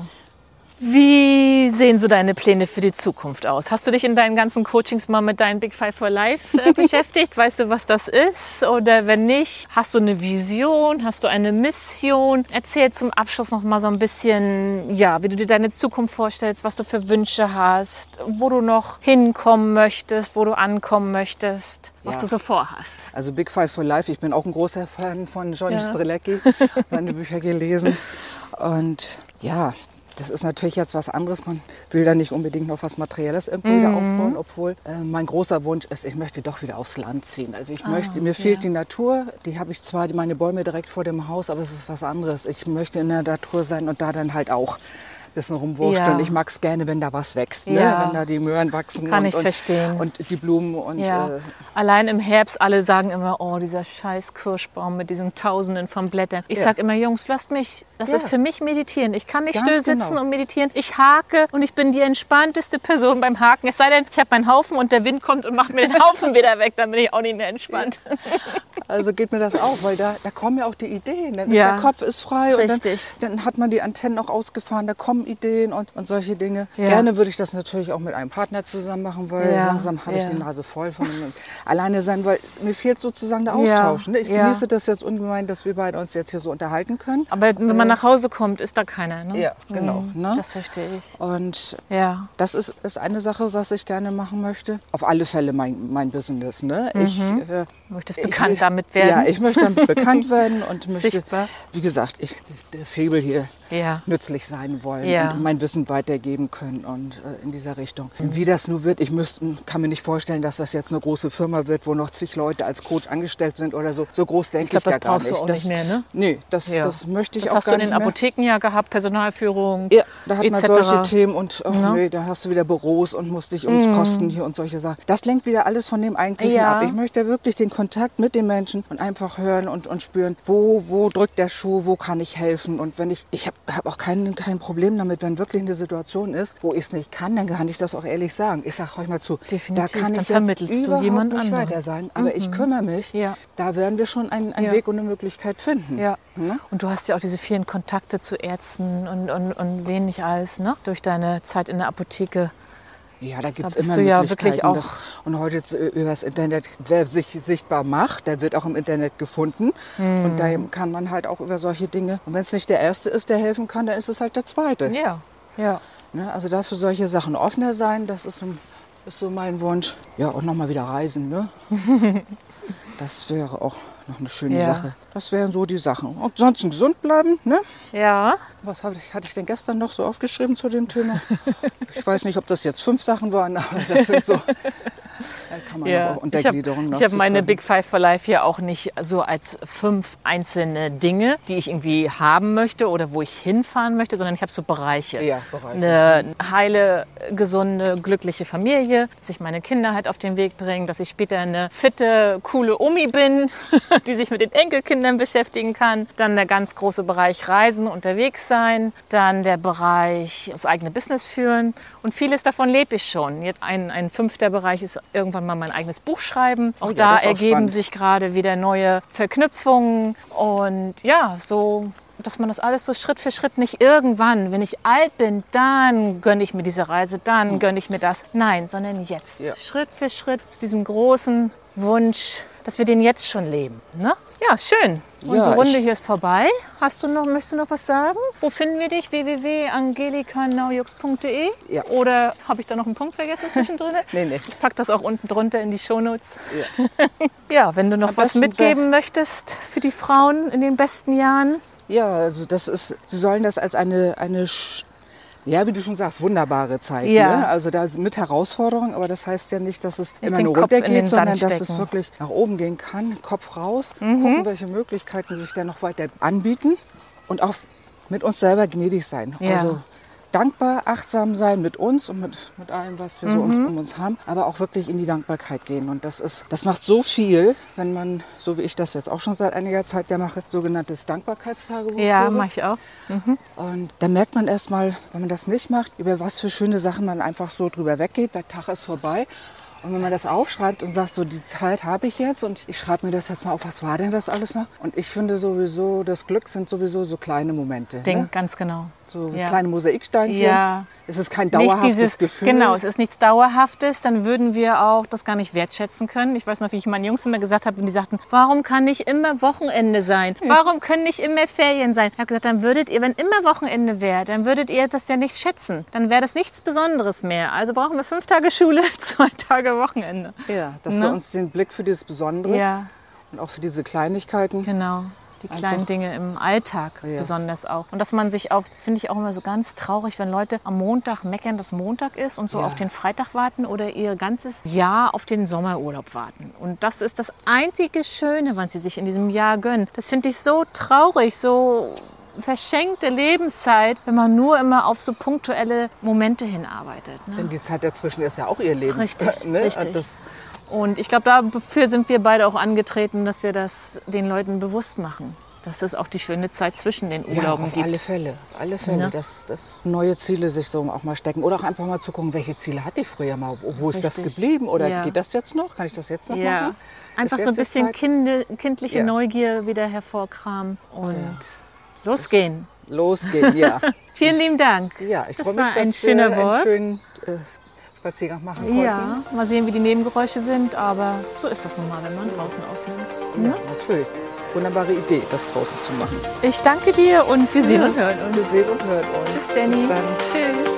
Wie sehen so deine Pläne für die Zukunft aus? Hast du dich in deinen ganzen Coachings mal mit deinen Big Five for Life äh, beschäftigt? Weißt du, was das ist? Oder wenn nicht, hast du eine Vision? Hast du eine Mission? Erzähl zum Abschluss noch mal so ein bisschen, ja, wie du dir deine Zukunft vorstellst, was du für Wünsche hast, wo du noch hinkommen möchtest, wo du ankommen möchtest, was Ja. du so vorhast. Also Big Five for Life, ich bin auch ein großer Fan von John Ja. Strelecki, seine Bücher gelesen. Und ja, das ist natürlich jetzt was anderes. Man will da nicht unbedingt noch was Materielles irgendwo Mhm. wieder aufbauen, obwohl äh, mein großer Wunsch ist, ich möchte doch wieder aufs Land ziehen. Also ich Ah, möchte, mir fehlt ja. die Natur. Die habe ich zwar, meine Bäume direkt vor dem Haus, aber es ist was anderes. Ich möchte in der Natur sein und da dann halt auch ein bisschen rumwurschteln. Ja. Ich mag es gerne, wenn da was wächst, Ja. ne? Wenn da die Möhren wachsen Kann und, ich und, verstehen. und die Blumen und Ja. äh, Allein im Herbst, alle sagen immer, oh, dieser scheiß Kirschbaum mit diesen Tausenden von Blättern. Ich Ja. sag immer, Jungs, lasst mich, das Ja. ist für mich meditieren. Ich kann nicht Ganz still sitzen genau. und meditieren. Ich hake und ich bin die entspannteste Person beim Haken. Es sei denn, ich habe meinen Haufen und der Wind kommt und macht mir den Haufen wieder weg. Dann bin ich auch nicht mehr entspannt. Also geht mir das auch, weil da, da kommen ja auch die Ideen. Dann ist Ja. der Kopf ist frei und Richtig. dann, dann hat man die Antennen auch ausgefahren, da kommen Ideen und, und solche Dinge. Ja. Gerne würde ich das natürlich auch mit einem Partner zusammen machen, weil Ja. langsam habe ich Ja. die Nase voll von alleine sein, weil mir fehlt sozusagen der Austausch. Ne? Ich Ja. genieße das jetzt ungemein, dass wir beide uns jetzt hier so unterhalten können. Aber wenn man nach Hause kommt, ist da keiner. Ne? Ja, genau, Mhm. ne? Das verstehe ich. Und Ja. das ist, ist eine Sache, was ich gerne machen möchte. Auf alle Fälle mein, mein Business. Ne? Ich Mhm. äh, Du möchtest bekannt will, damit werden. Ja, ich möchte damit bekannt werden und möchte, Sichtbar. wie gesagt, ich, der Febel hier ja. nützlich sein wollen ja. und mein Wissen weitergeben können und äh, in dieser Richtung. Und wie das nur wird, ich müsst, kann mir nicht vorstellen, dass das jetzt eine große Firma wird, wo noch zig Leute als Coach angestellt sind oder so. So groß denke ich, ich glaub, da gar nicht. Ich glaube, das brauchst du auch das, nicht mehr, ne? Nee, das, ja. das möchte ich das auch gar nicht mehr. Das hast du in den Apotheken ja gehabt, Personalführung, Ja, da hat et man cetera. solche Themen und oh, Ja. nee, da hast du wieder Büros und musst dich ums Mm. Kosten hier und solche Sachen. Das lenkt wieder alles von dem Eigentlichen Ja. ab. Ich möchte wirklich den Kontakt mit den Menschen und einfach hören und, und spüren, wo, wo drückt der Schuh, wo kann ich helfen. Und wenn ich, ich habe hab auch kein, kein Problem damit, wenn wirklich eine Situation ist, wo ich es nicht kann, dann kann ich das auch ehrlich sagen. Ich sage euch mal zu, Definitiv, da kann dann ich vermittelst jetzt du überhaupt jemand nicht anderen. weiter sein. Aber ich kümmere mich, Ja. da werden wir schon einen, einen Ja. Weg und eine Möglichkeit finden. Ja. Ne? Und du hast ja auch diese vielen Kontakte zu Ärzten und, und, und wen nicht alles, ne? Durch deine Zeit in der Apotheke. Ja, da gibt es Da bist immer du ja Möglichkeiten. wirklich auch- Das, und heute z- über das Internet, wer sich sichtbar macht, der wird auch im Internet gefunden. Hm. Und da kann man halt auch über solche Dinge, und wenn es nicht der Erste ist, der helfen kann, dann ist es halt der Zweite. Ja, ja. Ne? Also dafür solche Sachen offener sein, das ist, so- ist so mein Wunsch. Ja, und nochmal wieder reisen. Ne? Das wäre auch noch eine schöne Ja. Sache. Das wären so die Sachen. Und ansonsten gesund bleiben. Ne? Ja, Was hab ich, hatte ich denn gestern noch so aufgeschrieben zu dem Thema? Ich weiß nicht, ob das jetzt fünf Sachen waren, aber das sind so. Da kann man ja. aber auch Untergliederungen noch Ich habe zu meine treffen. Big Five for Life ja auch nicht so als fünf einzelne Dinge, die ich irgendwie haben möchte oder wo ich hinfahren möchte, sondern ich habe so Bereiche. Ja, Bereiche. Eine heile, gesunde, glückliche Familie, dass ich meine Kinder halt auf den Weg bringe, dass ich später eine fitte, coole Omi bin, die sich mit den Enkelkindern beschäftigen kann. Dann der ganz große Bereich Reisen, unterwegs sein. Dann der Bereich das eigene Business führen. Und vieles davon lebe ich schon. Jetzt ein, ein fünfter Bereich ist irgendwann mal mein eigenes Buch schreiben. Auch Oh ja, da das ist auch ergeben spannend. sich gerade wieder neue Verknüpfungen. Und ja, so, dass man das alles so Schritt für Schritt nicht irgendwann, wenn ich alt bin, dann gönne ich mir diese Reise, dann gönne ich mir das. Nein, sondern jetzt. Ja. Schritt für Schritt zu diesem großen Wunsch, dass wir den jetzt schon leben. Ne? Ja, schön. Unsere Ja, Runde ich- hier ist vorbei. Hast du noch, möchtest du noch was sagen? Wo finden wir dich? w w w punkt angelika naujux punkt d e? Ja. Oder habe ich da noch einen Punkt vergessen zwischendrin? Nee, nee. Ich packe das auch unten drunter in die Shownotes. Ja. Ja, wenn du noch Am was besten mitgeben möchtest für die Frauen in den besten Jahren. Ja, also das ist, sie sollen das als eine, eine sch- ja, wie du schon sagst, wunderbare Zeit. Ja. Ne? Also da ist mit Herausforderungen, aber das heißt ja nicht, dass es Nicht immer den nur Kopf in den runtergeht, sondern Sand dass es stecken. wirklich nach oben gehen kann, Kopf raus, Mhm. gucken, welche Möglichkeiten sich dann noch weiter anbieten und auch mit uns selber gnädig sein. Ja. Also dankbar, achtsam sein mit uns und mit, mit allem, was wir so um, Mhm. um uns haben, aber auch wirklich in die Dankbarkeit gehen. Und das ist, das macht so viel, wenn man, so wie ich das jetzt auch schon seit einiger Zeit ja mache, sogenanntes Dankbarkeitstagebuch Ja, führe. mache ich auch. Und da merkt man erst mal, wenn man das nicht macht, über was für schöne Sachen man einfach so drüber weggeht. Der Tag ist vorbei. Und wenn man das aufschreibt und sagt, so die Zeit habe ich jetzt und ich schreibe mir das jetzt mal auf, was war denn das alles noch? Und ich finde sowieso, das Glück sind sowieso so kleine Momente. Denk Ne? ganz genau. So Ja. kleine Mosaiksteinchen. Ja. Es ist kein Nicht dauerhaftes dieses, Gefühl. Genau, es ist nichts Dauerhaftes, dann würden wir auch das gar nicht wertschätzen können. Ich weiß noch, wie ich meinen Jungs immer gesagt habe, wenn die sagten, warum kann nicht immer Wochenende sein? Warum können nicht immer Ferien sein? Ich habe gesagt, dann würdet ihr, wenn immer Wochenende wäre, dann würdet ihr das ja nicht schätzen. Dann wäre das nichts Besonderes mehr. Also brauchen wir fünf Tage Schule, zwei Tage Wochenende. Ja, dass Ne? wir uns den Blick für dieses Besondere Ja, und auch für diese Kleinigkeiten. genau. Die kleinen Einfach- Dinge im Alltag Ja. besonders auch. Und dass man sich auch, das finde ich auch immer so ganz traurig, wenn Leute am Montag meckern, dass Montag ist und so Ja. auf den Freitag warten oder ihr ganzes Jahr auf den Sommerurlaub warten. Und das ist das einzige Schöne, was sie sich in diesem Jahr gönnen. Das finde ich so traurig, so verschenkte Lebenszeit, wenn man nur immer auf so punktuelle Momente hinarbeitet. Ne? Denn die Zeit dazwischen ist ja auch ihr Leben. Richtig, ne? richtig. Das, Und ich glaube, dafür sind wir beide auch angetreten, dass wir das den Leuten bewusst machen. Dass es auch die schöne Zeit zwischen den ja, Urlauben auf gibt. alle Fälle. Auf alle Fälle. Ne? Dass, dass neue Ziele sich so auch mal stecken. Oder auch einfach mal zu gucken, welche Ziele hatte ich früher mal? Wo ist das Richtig. geblieben? Oder Ja. geht das jetzt noch? Kann ich das jetzt noch Ja, machen? einfach Ist so ein jetzt die bisschen Zeit? kinde, kindliche Ja. Neugier wieder hervorkramen und ja. losgehen. Losgehen, ja. Vielen lieben Dank. Ja, ich Das freue mich, war ein dass schöner wir Wort. einen schönen äh, Spaziergang machen konnten. Ja, mal sehen, wie die Nebengeräusche sind, aber so ist das nun mal, wenn man draußen aufnimmt. Ja, natürlich. Wunderbare Idee, das draußen zu machen. Ich danke dir und wir sehen Ja, und hören uns. Wir sehen und hören uns. Bis Danny. Bis dann. Tschüss.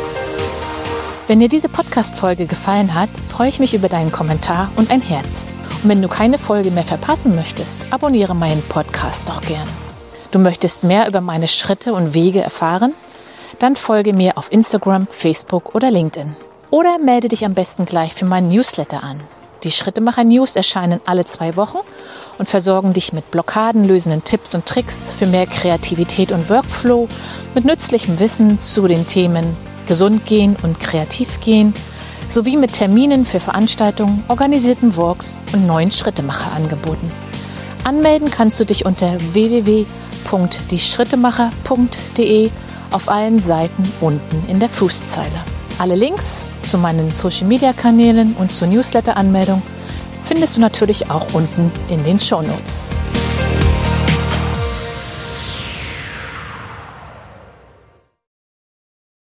Wenn dir diese Podcast-Folge gefallen hat, freue ich mich über deinen Kommentar und ein Herz. Wenn du keine Folge mehr verpassen möchtest, abonniere meinen Podcast doch gern. Du möchtest mehr über meine Schritte und Wege erfahren? Dann folge mir auf Instagram, Facebook oder LinkedIn. Oder melde dich am besten gleich für meinen Newsletter an. Die Schrittemacher-News erscheinen alle zwei Wochen und versorgen dich mit blockadenlösenden Tipps und Tricks für mehr Kreativität und Workflow, mit nützlichem Wissen zu den Themen Gesund gehen und kreativ gehen, sowie mit Terminen für Veranstaltungen, organisierten Walks und neuen Schrittemacher-Angeboten. Anmelden kannst du dich unter w w w punkt die schrittemacher punkt de auf allen Seiten unten in der Fußzeile. Alle Links zu meinen Social-Media-Kanälen und zur Newsletter-Anmeldung findest du natürlich auch unten in den Shownotes.